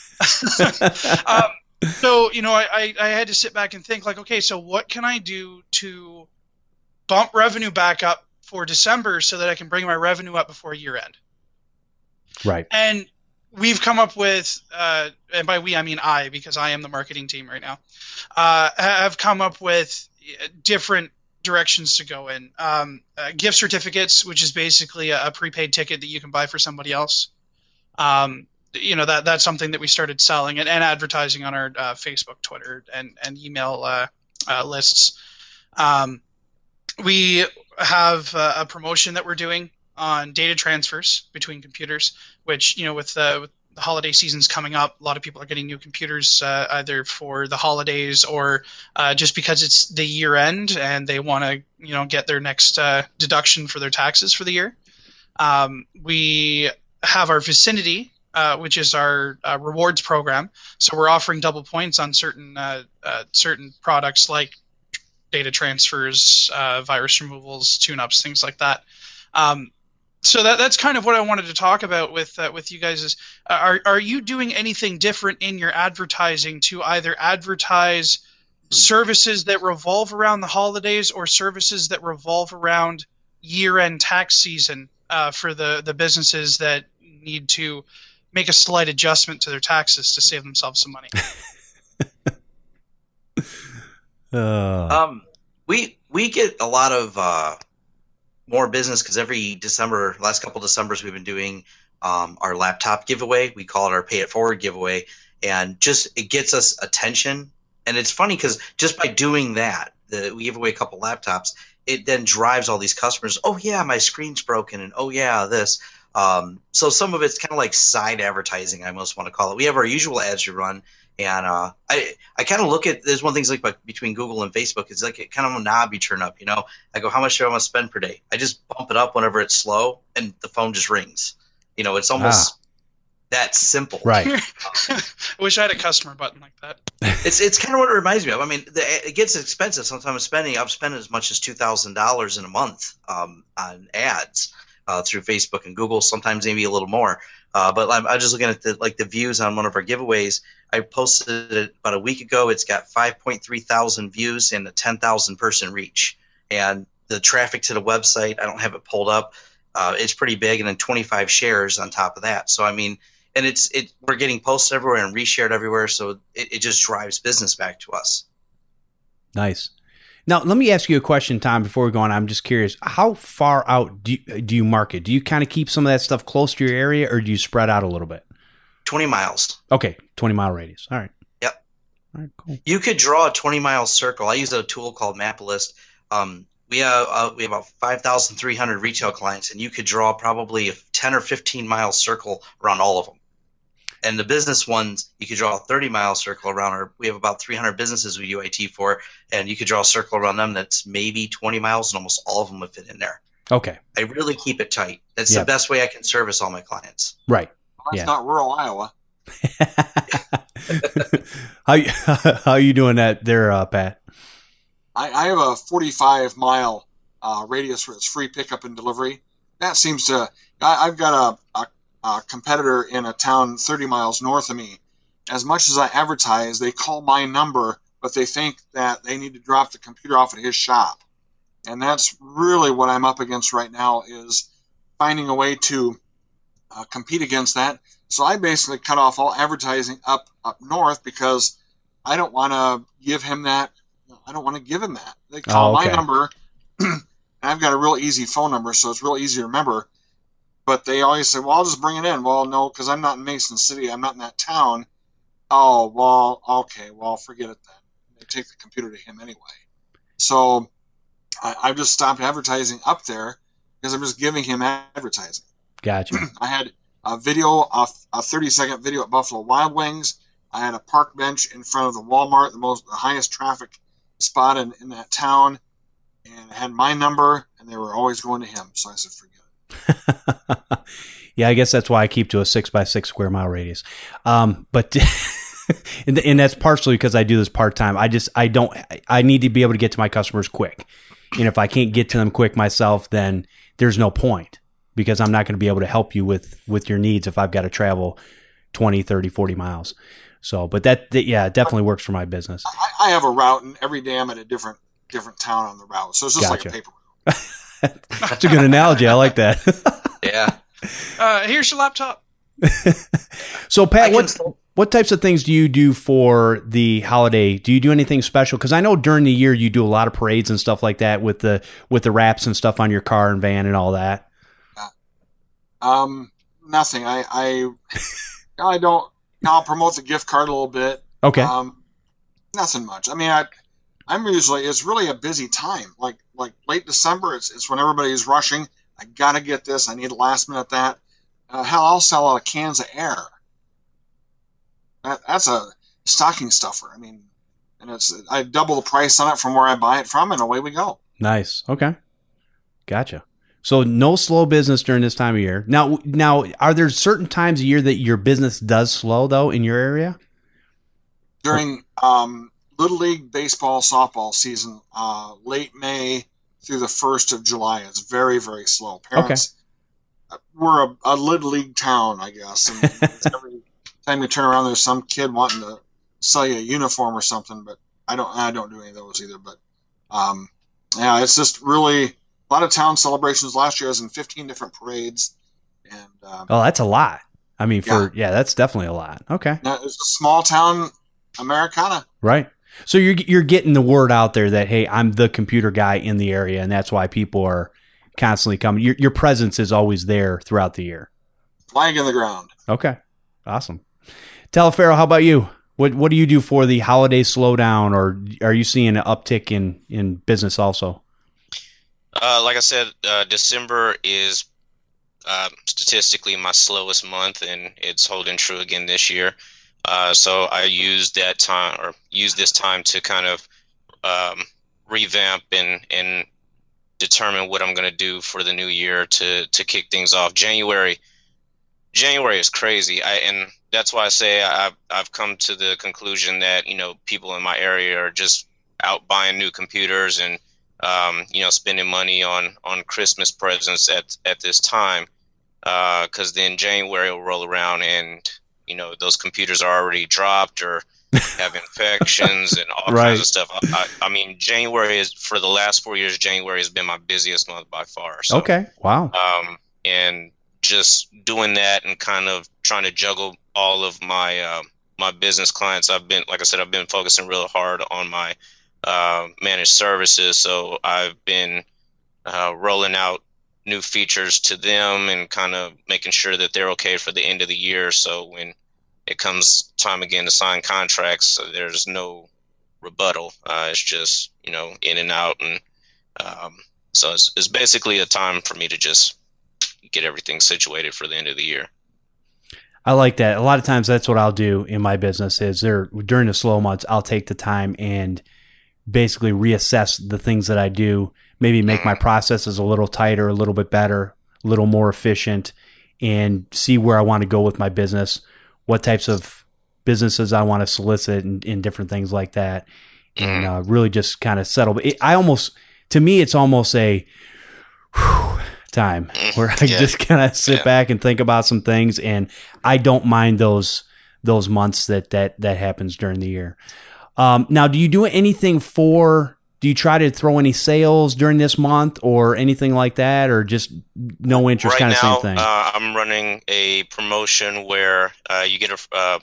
um, so you know, I, I I had to sit back and think like, okay, so what can I do to bump revenue back up for December so that I can bring my revenue up before year end? Right. And we've come up with, uh, and by we I mean I, because I am the marketing team right now, uh, have come up with different directions to go in. Um, uh, gift certificates, which is basically a, a prepaid ticket that you can buy for somebody else. Um, you know, that that's something that we started selling and, and advertising on our uh, Facebook, Twitter, and, and email uh, uh, lists. Um, we have uh, a promotion that we're doing on data transfers between computers, which, you know, with, uh, with the holiday season's coming up. A lot of people are getting new computers uh, either for the holidays or uh, just because it's the year end and they want to, you know, get their next uh, deduction for their taxes for the year. Um, we have our Vicinity, uh, which is our uh, rewards program. So we're offering double points on certain uh, uh, certain products like data transfers, uh, virus removals, tune-ups, things like that. Um, So that that's kind of what I wanted to talk about with uh, with you guys is uh, are are you doing anything different in your advertising to either advertise services that revolve around the holidays or services that revolve around year-end tax season uh, for the the businesses that need to make a slight adjustment to their taxes to save themselves some money? uh. Um, we we get a lot of uh, more business because every December, last couple Decembers, we've been doing um, our laptop giveaway. We call it our Pay It Forward giveaway, and just it gets us attention. And it's funny because just by doing that, the, we give away a couple laptops. It then drives all these customers. Oh yeah, my screen's broken, and oh yeah, this. Um, so some of it's kind of like side advertising, I almost want to call it. We have our usual ads we run. And uh, I I kind of look at there's one thing like between Google and Facebook. It's like a, kind of a knob you turn up. You know, I go, how much do I want to spend per day? I just bump it up whenever it's slow, and the phone just rings. You know, it's almost ah. that simple. Right. I wish I had a customer button like that. It's it's kind of what it reminds me of. I mean, the, it gets expensive. Sometimes I'm spending I've spent as much as two thousand dollars in a month um, on ads uh, through Facebook and Google. Sometimes maybe a little more. Uh, but I'm, I'm just looking at the like the views on one of our giveaways. I posted it about a week ago. It's got five point three thousand views and a ten thousand person reach. And the traffic to the website, I don't have it pulled up. Uh, it's pretty big, and then twenty-five shares on top of that. So I mean, and it's it we're getting posted everywhere and reshared everywhere. So it, it just drives business back to us. Nice. Now, let me ask you a question, Tom, before we go on. I'm just curious, how far out do you, do you market? Do you kind of keep some of that stuff close to your area, or do you spread out a little bit? twenty miles. Okay, twenty-mile radius. All right. Yep. All right, cool. You could draw a twenty-mile circle. I use a tool called Mapalist. Um, we have uh, we have about five thousand three hundred retail clients, and you could draw probably a ten or fifteen-mile circle around all of them. And the business ones, you could draw a thirty-mile circle around. Our, we have about three hundred businesses we U I T for, and you could draw a circle around them that's maybe twenty miles, and almost all of them would fit in there. Okay. I really keep it tight. That's yep. the best way I can service all my clients. Right. Well, that's yeah. not rural Iowa. how you how you doing that there, uh, Pat? I, I have a forty-five mile uh, radius where it's free pickup and delivery. That seems to. I, I've got a. a Uh, competitor in a town thirty miles north of me. As much as I advertise, they call my number, but they think that they need to drop the computer off at his shop. And that's really what I'm up against right now, is finding a way to uh, compete against that. So I basically cut off all advertising up up north because I don't want to give him that. I don't want to give him that. They call oh, okay. my number, and I've got a real easy phone number, so it's real easy to remember. But they always say, well, I'll just bring it in. Well, no, because I'm not in Mason City. I'm not in that town. Oh, well, okay. Well, forget it then. They take the computer to him anyway. So I, I've just stopped advertising up there because I'm just giving him advertising. Gotcha. I had a video, a, a thirty-second video at Buffalo Wild Wings. I had a park bench in front of the Walmart, the most the highest traffic spot in, in that town. And I had my number, and they were always going to him. So I said, forget it. Yeah, I guess that's why I keep to a six by six square mile radius. Um, but and, and that's partially because I do this part time. I just I don't I need to be able to get to my customers quick, and if I can't get to them quick myself, then there's no point, because I'm not going to be able to help you with with your needs if I've got to travel twenty, thirty, forty miles. So, but that, that yeah, it definitely works for my business. I, I have a route, and every day I'm at a different different town on the route, so it's just Gotcha. like a paper route. That's a good analogy. I like that. Yeah. Uh, here's your laptop. So, Pat, what can... what types of things do you do for the holiday? Do you do anything special? Because I know during the year you do a lot of parades and stuff like that with the with the wraps and stuff on your car and van and all that. Um, nothing. I I, I don't. I'll promote the gift card a little bit. Okay. Um, nothing much. I mean, I. I'm usually, it's really a busy time. Like like late December, it's it's when everybody's rushing. I gotta get this. I need a last minute that. Uh, hell, I'll sell out of cans of air. that's a stocking stuffer. I mean, and it's I double the price on it from where I buy it from, and away we go. Nice. Okay. Gotcha. So no slow business during this time of year. Now, now, are there certain times of year that your business does slow though in your area? During um, Little League baseball, softball season, uh, late May through the first of July is very, very slow. Parents, okay. We're a, a Little League town, I guess. And every time you turn around, there's some kid wanting to sell you a uniform or something. But I don't, I don't do any of those either. But um, yeah, it's just really a lot of town celebrations. Last year, I was in fifteen different parades, and um, oh, that's a lot. I mean, for yeah, yeah that's definitely a lot. Okay, now, it's a small town Americana, right? So you're you're getting the word out there that, hey, I'm the computer guy in the area, and that's why people are constantly coming. Your your presence is always there throughout the year. Flag in the ground. Okay, awesome. Teleferro, how about you? What what do you do for the holiday slowdown, or are you seeing an uptick in, in business also? Uh, like I said, uh, December is uh, statistically my slowest month, and it's holding true again this year. Uh, so I used that time or use this time to kind of um, revamp and, and determine what I'm going to do for the new year to, to kick things off. January, January is crazy. I, and that's why I say I've, I've come to the conclusion that, you know, people in my area are just out buying new computers and, um, you know, spending money on, on Christmas presents at, at this time. Uh, 'cause then January will roll around and, you know, those computers are already dropped or have infections and all right. kinds of stuff. I, I mean, January is, for the last four years, January has been my busiest month by far. So, okay. Wow. Um, and just doing that and kind of trying to juggle all of my, uh, my business clients. I've been, like I said, I've been focusing real hard on my, uh, managed services. So I've been, uh, rolling out new features to them and kind of making sure that they're okay for the end of the year. So when it comes time again to sign contracts, there's no rebuttal. Uh, it's just, you know, in and out. And um, so it's, it's basically a time for me to just get everything situated for the end of the year. I like that. A lot of times that's what I'll do in my business is there during the slow months, I'll take the time and basically reassess the things that I do, maybe make my processes a little tighter, a little bit better, a little more efficient, and see where I want to go with my business, what types of businesses I want to solicit and, and different things like that. And uh, really just kind of settle. It, I almost, to me, it's almost a whew, time where I yeah. just kind of sit yeah. back and think about some things. And I don't mind those, those months that, that, that happens during the year. Um, now, do you do anything for, do you try to throw any sales during this month or anything like that, or just no interest, right kind of now, same thing? Uh, I'm running a promotion where uh, you get a, uh,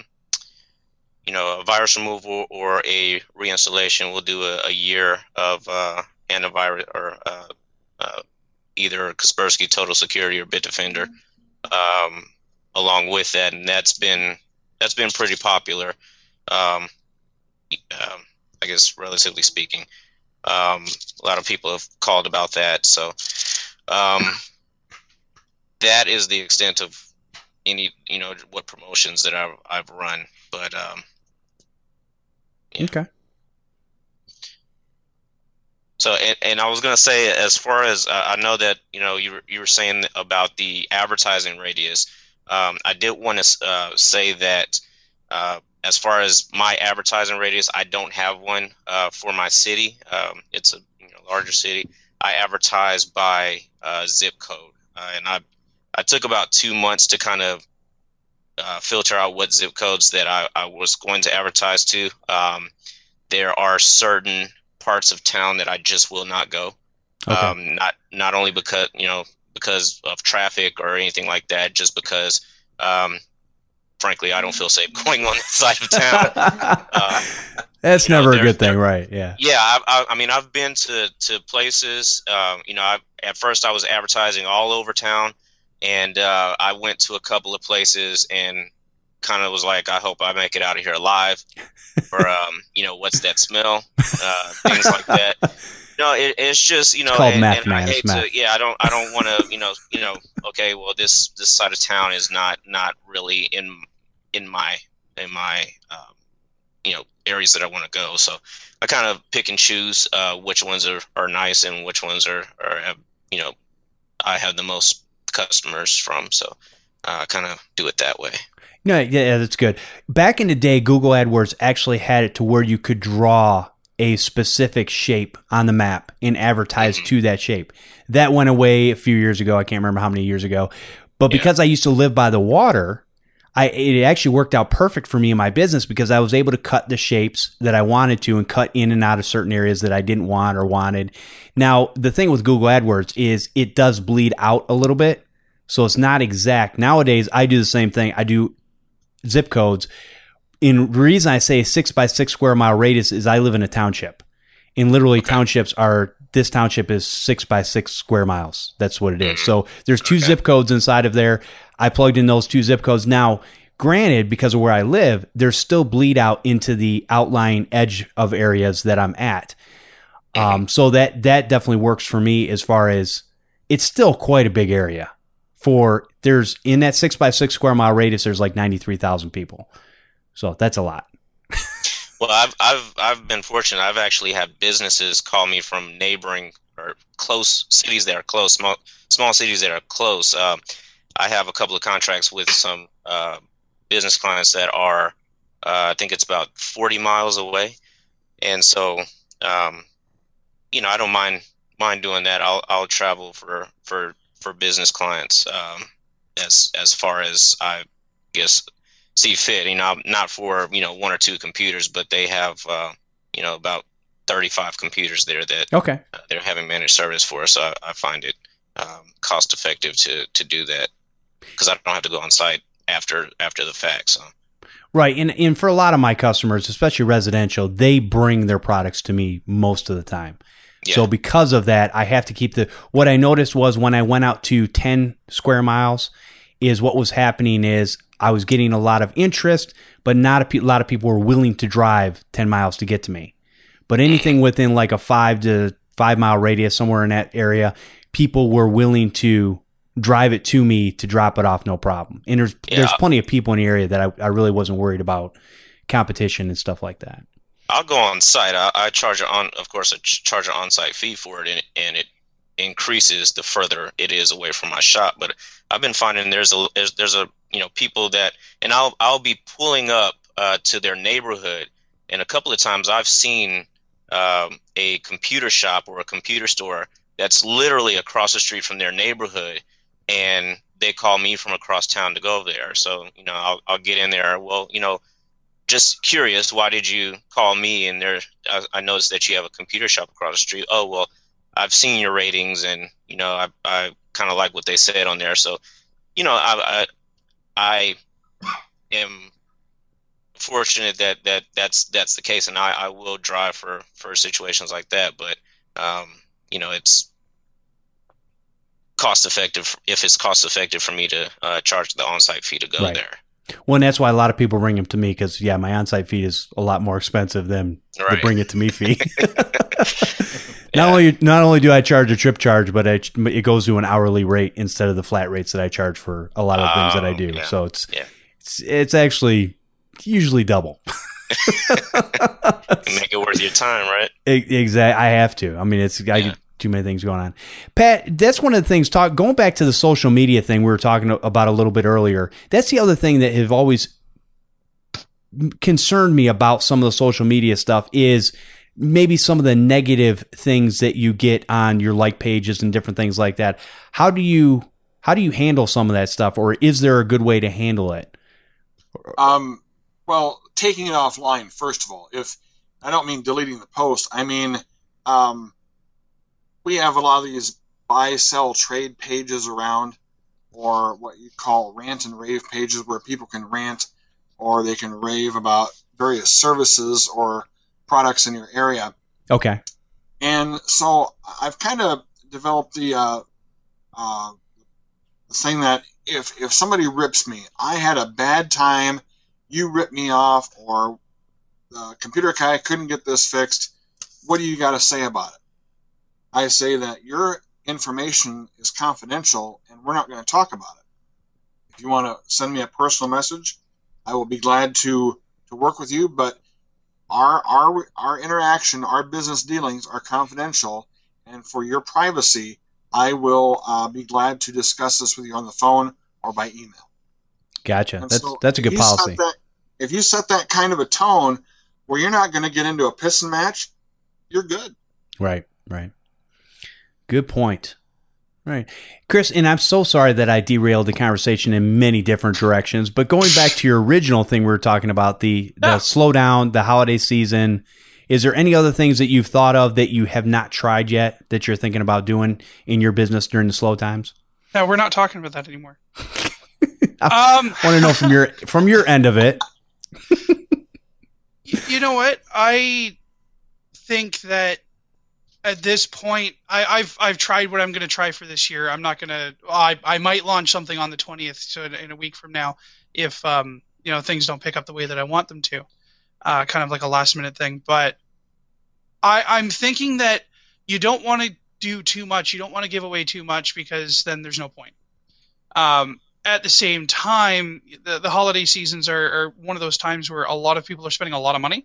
you know, a virus removal or a reinstallation. We'll do a, a year of uh, antivirus or uh, uh, either Kaspersky Total Security or Bitdefender um, along with that, and that's been that's been pretty popular. Um, um, I guess relatively speaking. Um, a lot of people have called about that. So um, that is the extent of any, you know, what promotions that I've, I've run. But um, yeah. Okay. So, and, and I was going to say, as far as uh, I know that, you know, you were, you were saying about the advertising radius. Um, I did want to uh, say that uh, as far as my advertising radius, I don't have one uh, for my city. Um, it's a you know, larger city. I advertise by uh, zip code, uh, and I I took about two months to kind of uh, filter out what zip codes that I, I was going to advertise to. Um, there are certain parts of town that I just will not go. Okay. Um, not not only because you know because of traffic or anything like that, just because. Um, Frankly, I don't feel safe going on the side of town. Uh, That's know, never a good thing, right? Yeah. Yeah. I, I, I mean, I've been to, to places, um, you know, I, at first I was advertising all over town, and uh, I went to a couple of places and kind of was like, I hope I make it out of here alive, or, um, you know, what's that smell? Uh, things like that. No, it, it's just, you know, it's called and, math, and man. I hate math. to, yeah, I don't, I don't want to, you know, you know, okay, well, this, this side of town is not, not really in, in my, in in my um, you know areas that I want to go. So I kind of pick and choose uh, which ones are, are nice and which ones are, are have, you know I have the most customers from. So uh, I kind of do it that way. No, yeah, that's good. Back in the day, Google AdWords actually had it to where you could draw a specific shape on the map and advertise mm-hmm. to that shape. That went away a few years ago. I can't remember how many years ago. But because yeah. I used to live by the water, I it actually worked out perfect for me in my business because I was able to cut the shapes that I wanted to and cut in and out of certain areas that I didn't want or wanted. Now, the thing with Google AdWords is it does bleed out a little bit, so it's not exact. Nowadays, I do the same thing. I do zip codes. And the reason I say six by six square mile radius is I live in a township. And literally okay. townships are, this township is six by six square miles. That's what it is. So there's two okay. zip codes inside of there. I plugged in those two zip codes. Now, granted, because of where I live, there's still bleed out into the outlying edge of areas that I'm at. Mm-hmm. Um, so that, that definitely works for me as far as it's still quite a big area. For there's in that six by six square mile radius, there's like ninety-three thousand people. So that's a lot. Well, I've I've I've been fortunate. I've actually had businesses call me from neighboring or close cities that are close, small small cities that are close. Um, I have a couple of contracts with some uh, business clients that are, uh, I think it's about forty miles away, and so um, you know I don't mind mind doing that. I'll I'll travel for for. for business clients, um, as, as far as I guess see fit, you know, not for, you know, one or two computers, but they have, uh, you know, about thirty-five computers there that okay. uh, they're having managed service for. So I, I find it, um, cost effective to, to do that because I don't have to go on site after, after the fact. So. Right. And, and for a lot of my customers, especially residential, they bring their products to me most of the time. Yeah. So because of that, I have to keep the, what I noticed was when I went out to ten square miles is what was happening is I was getting a lot of interest, but not a, pe- a lot of people were willing to drive ten miles to get to me. But anything within like a five to five mile radius, somewhere in that area, people were willing to drive it to me to drop it off. No problem. And there's, yeah. there's plenty of people in the area that I, I really wasn't worried about competition and stuff like that. I'll go on site. I, I charge on, of course, I charge an on-site fee for it, and, and it increases the further it is away from my shop. But I've been finding there's a there's, there's a you know people that, and I'll I'll be pulling up uh, to their neighborhood, and a couple of times I've seen um, a computer shop or a computer store that's literally across the street from their neighborhood, and they call me from across town to go there. So you know I'll I'll get in there. Well, you know. Just curious, why did you call me? And there, I, I noticed that you have a computer shop across the street. Oh, well, I've seen your ratings, and you know, I I kind of like what they said on there. So, you know, I I, I am fortunate that, that that's that's the case, and I, I will drive for, for situations like that. But um, you know, it's cost effective if it's cost effective for me to uh, charge the on-site fee to go right. there. Well, and that's why a lot of people bring them to me because, yeah, my on-site fee is a lot more expensive than right. the bring it to me fee. yeah. Not only not only do I charge a trip charge, but I, it goes to an hourly rate instead of the flat rates that I charge for a lot of things oh, that I do. Yeah. So it's, yeah. it's it's actually usually double. Make it worth your time, right? Exactly. I have to. I mean, it's I yeah. get too many things going on. Pat, that's one of the things, talk going back to the social media thing we were talking about a little bit earlier. That's the other thing that have always concerned me about some of the social media stuff is maybe some of the negative things that you get on your like pages and different things like that. How do you how do you handle some of that stuff, or is there a good way to handle it? Um, well, taking it offline, first of all. If I don't mean deleting the post, I mean um, we have a lot of these buy, sell, trade pages around, or what you call rant and rave pages where people can rant or they can rave about various services or products in your area. Okay. And so I've kind of developed the uh, uh, thing that if, if somebody rips me, I had a bad time, you ripped me off, or the computer guy couldn't get this fixed, what do you got to say about it? I say that your information is confidential and we're not going to talk about it. If you want to send me a personal message, I will be glad to to work with you. But our our our interaction, our business dealings are confidential, and for your privacy, I will uh, be glad to discuss this with you on the phone or by email. Gotcha. And That's so that's a good if you set policy. that- if you set that kind of a tone where you're not going to get into a pissing match, you're good. Right, right. Good point. Right. Chris, and I'm so sorry that I derailed the conversation in many different directions, but going back to your original thing we were talking about, the, the Yeah. slowdown, the holiday season, is there any other things that you've thought of that you have not tried yet that you're thinking about doing in your business during the slow times? No, we're not talking about that anymore. I Um, want to know from your from your end of it. y- you know what? I think that at this point, I, I've I've tried what I'm going to try for this year. I'm not going to. I I might launch something on the twentieth, so in, in a week from now, if um you know things don't pick up the way that I want them to, uh, kind of like a last minute thing. But I I'm thinking that you don't want to do too much. You don't want to give away too much because then there's no point. Um, at the same time, the, the holiday seasons are, are one of those times where a lot of people are spending a lot of money.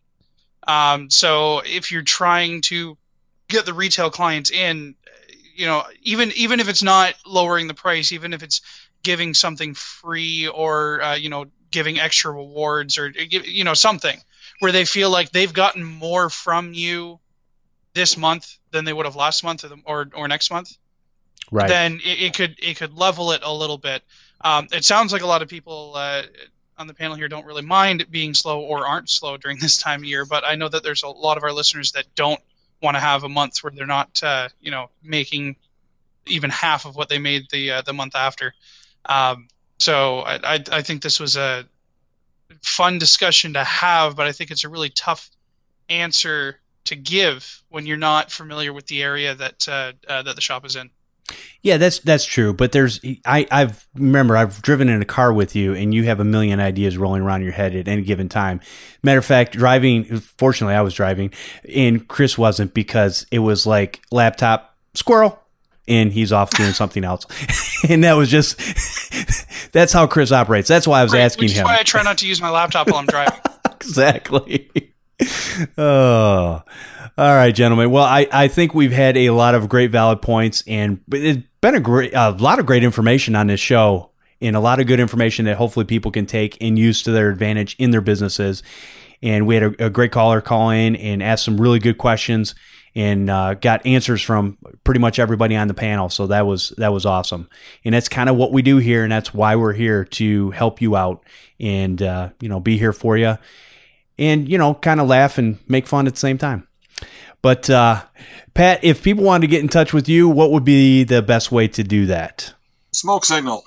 Um, so if you're trying to get the retail clients in, you know, even even if it's not lowering the price, even if it's giving something free or uh, you know giving extra rewards or you know something where they feel like they've gotten more from you this month than they would have last month or the, or, or next month. Right. Then it, it could it could level it a little bit. Um, it sounds like a lot of people uh, on the panel here don't really mind being slow or aren't slow during this time of year, but I know that there's a lot of our listeners that don't want to have a month where they're not, uh, you know, making even half of what they made the uh, the month after. Um, so I, I I think this was a fun discussion to have, but I think it's a really tough answer to give when you're not familiar with the area that uh, uh, that the shop is in. Yeah, that's that's true. But there's I I've remember I've driven in a car with you, and you have a million ideas rolling around your head at any given time. Matter of fact, driving. Fortunately, I was driving, and Chris wasn't because it was like laptop squirrel, and he's off doing something else, and that was just that's how Chris operates. That's why I was Right, asking which is him. why I try not to use my laptop while I'm driving. Exactly. Oh, all right, gentlemen. Well, I, I think we've had a lot of great valid points, and it's been a great a lot of great information on this show, and a lot of good information that hopefully people can take and use to their advantage in their businesses. And we had a, a great caller call in and ask some really good questions, and uh, got answers from pretty much everybody on the panel. So that was that was awesome, and that's kind of what we do here, and that's why we're here to help you out and uh, you know be here for you. And, you know, kind of laugh and make fun at the same time. But, uh, Pat, if people wanted to get in touch with you, what would be the best way to do that? Smoke signal.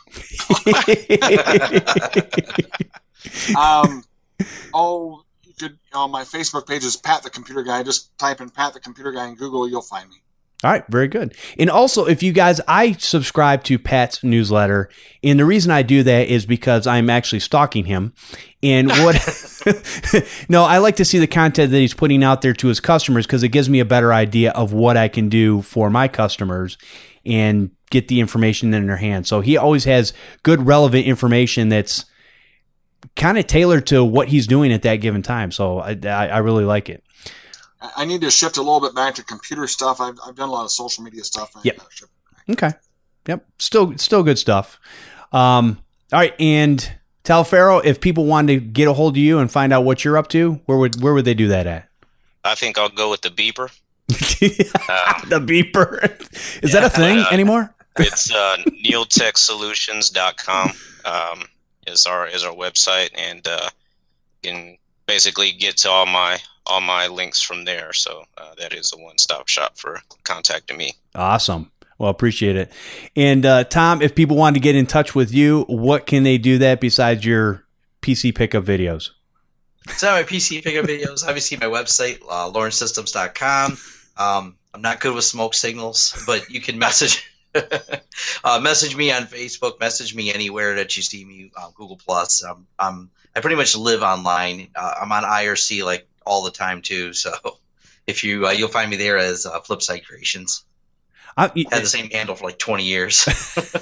um, oh, you could. Uh, my Facebook page is Pat the Computer Guy. Just type in Pat the Computer Guy in Google, you'll find me. All right, very good. And also, if you guys, I subscribe to Pat's newsletter, and the reason I do that is because I'm actually stalking him. And what? No, I like to see the content that he's putting out there to his customers because it gives me a better idea of what I can do for my customers and get the information in their hands. So he always has good, relevant information that's kind of tailored to what he's doing at that given time. So I, I, I really like it. I need to shift a little bit back to computer stuff. I've, I've done a lot of social media stuff. I Yep. gotta shift back. Okay. Yep. Still, still good stuff. Um, all right. And Talfaro, if people wanted to get a hold of you and find out what you're up to, where would, where would they do that at? I think I'll go with the beeper. The beeper. Is that a thing Uh, anymore? It's uh, neil tech solutions dot com um, is our is our website, and uh, you can basically get to all my all my links from there. So uh, that is a one stop shop for contacting me. Awesome. Well, appreciate it. And uh, Tom, if people wanted to get in touch with you, what can they do that besides your P C pickup videos? So my P C pickup videos, obviously my website, uh, lawrence systems dot com. Um, I'm not good with smoke signals, but you can message uh, message me on Facebook, message me anywhere that you see me, uh, Google Plus. Um, I'm, I pretty much live online. Uh, I'm on I R C like all the time too. So if you, uh, you'll find me there as uh, Flipside Creations. I, Had the same handle for like twenty years.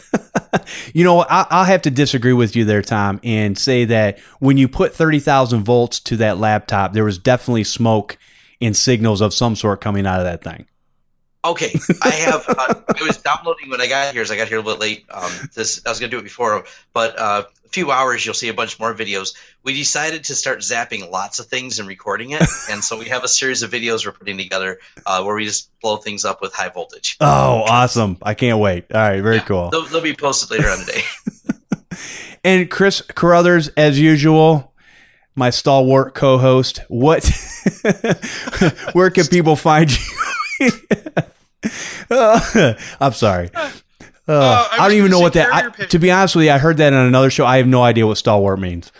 You know, I, I'll have to disagree with you there, Tom, and say that when you put thirty thousand volts to that laptop, there was definitely smoke and signals of some sort coming out of that thing. Okay, I have. Uh, I was downloading when I got here. As I got here a little bit late. Um, this I was gonna do it before, but uh, a few hours you'll see a bunch more videos. We decided to start zapping lots of things and recording it, and so we have a series of videos we're putting together uh, where we just blow things up with high voltage. Oh, awesome! I can't wait. All right, very yeah, cool. They'll, they'll be posted later on today. And Chris Carruthers, as usual, my stalwart co-host. What? Where can people find you? uh, I'm sorry. Uh, Uh, I I, don't was even gonna know say what that. carrier I, pigeon. to be honest with you, I heard that on another show. I have no idea what stalwart means.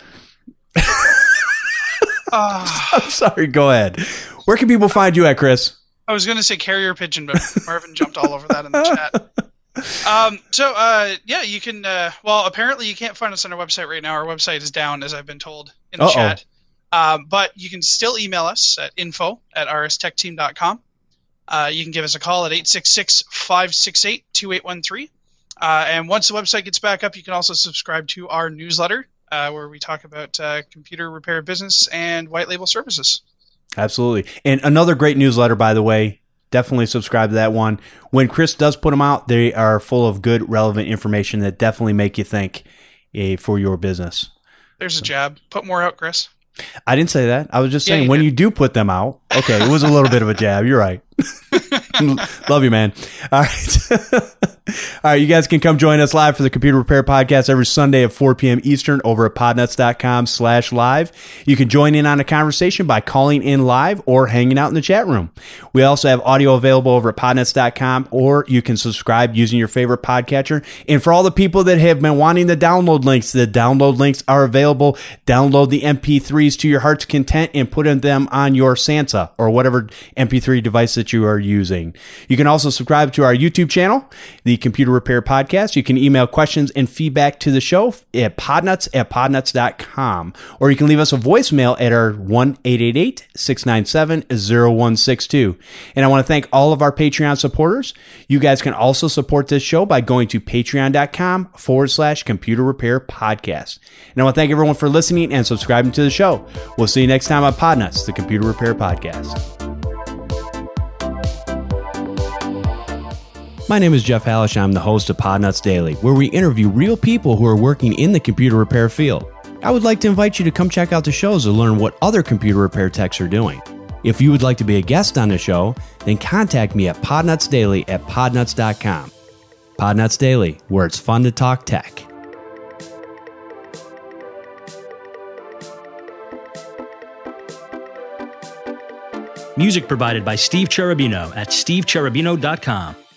Uh, I'm sorry. Go ahead. Where can people find you at, Chris? I was going to say carrier pigeon, but Marvin jumped all over that in the chat. Um, so, uh, yeah, you can, uh, well, apparently you can't find us on our website right now. Our website is down, as I've been told in the Uh-oh. chat. Um, but you can still email us at info at r s tech team dot com. Uh, you can give us a call at eight six six, five six eight, two eight one three. Uh, and once the website gets back up, you can also subscribe to our newsletter, uh, where we talk about uh, computer repair business and white label services. Absolutely. And another great newsletter, by the way. Definitely subscribe to that one. When Chris does put them out, they are full of good, relevant information that definitely make you think eh, for your business. There's a jab. Put more out, Chris. I didn't say that. I was just Yeah, saying you when did. you do put them out. Okay, it was a little bit of a jab. You're right. Love you, man. All right. All right, you guys can come join us live for the Computer Repair Podcast every Sunday at four p.m. Eastern over at podnuts.com slash live. You can join in on the conversation by calling in live or hanging out in the chat room. We also have audio available over at podnuts dot com, or you can subscribe using your favorite podcatcher. And for all the people that have been wanting the download links, the download links are available. Download the M P threes to your heart's content and put them on your Santa or whatever M P three device that you are using. You can also subscribe to our YouTube channel, the Computer Repair Podcast. You can email questions and feedback to the show at podnuts at podnuts dot com, or you can leave us a voicemail at our one eight eight eight, six nine seven, zero one six two. And I want to thank all of our Patreon supporters. You guys can also support this show by going to patreon.com forward slash computer repair podcast. And I want to thank everyone for listening and subscribing to the show. We'll see you next time on Podnuts, the Computer Repair Podcast. My name is Jeff Hallish. I'm the host of Podnuts Daily, where we interview real people who are working in the computer repair field. I would like to invite you to come check out the shows to learn what other computer repair techs are doing. If you would like to be a guest on the show, then contact me at podnutsdaily at podnuts dot com. Podnuts Daily, where it's fun to talk tech. Music provided by Steve Cherubino at steve cherubino dot com.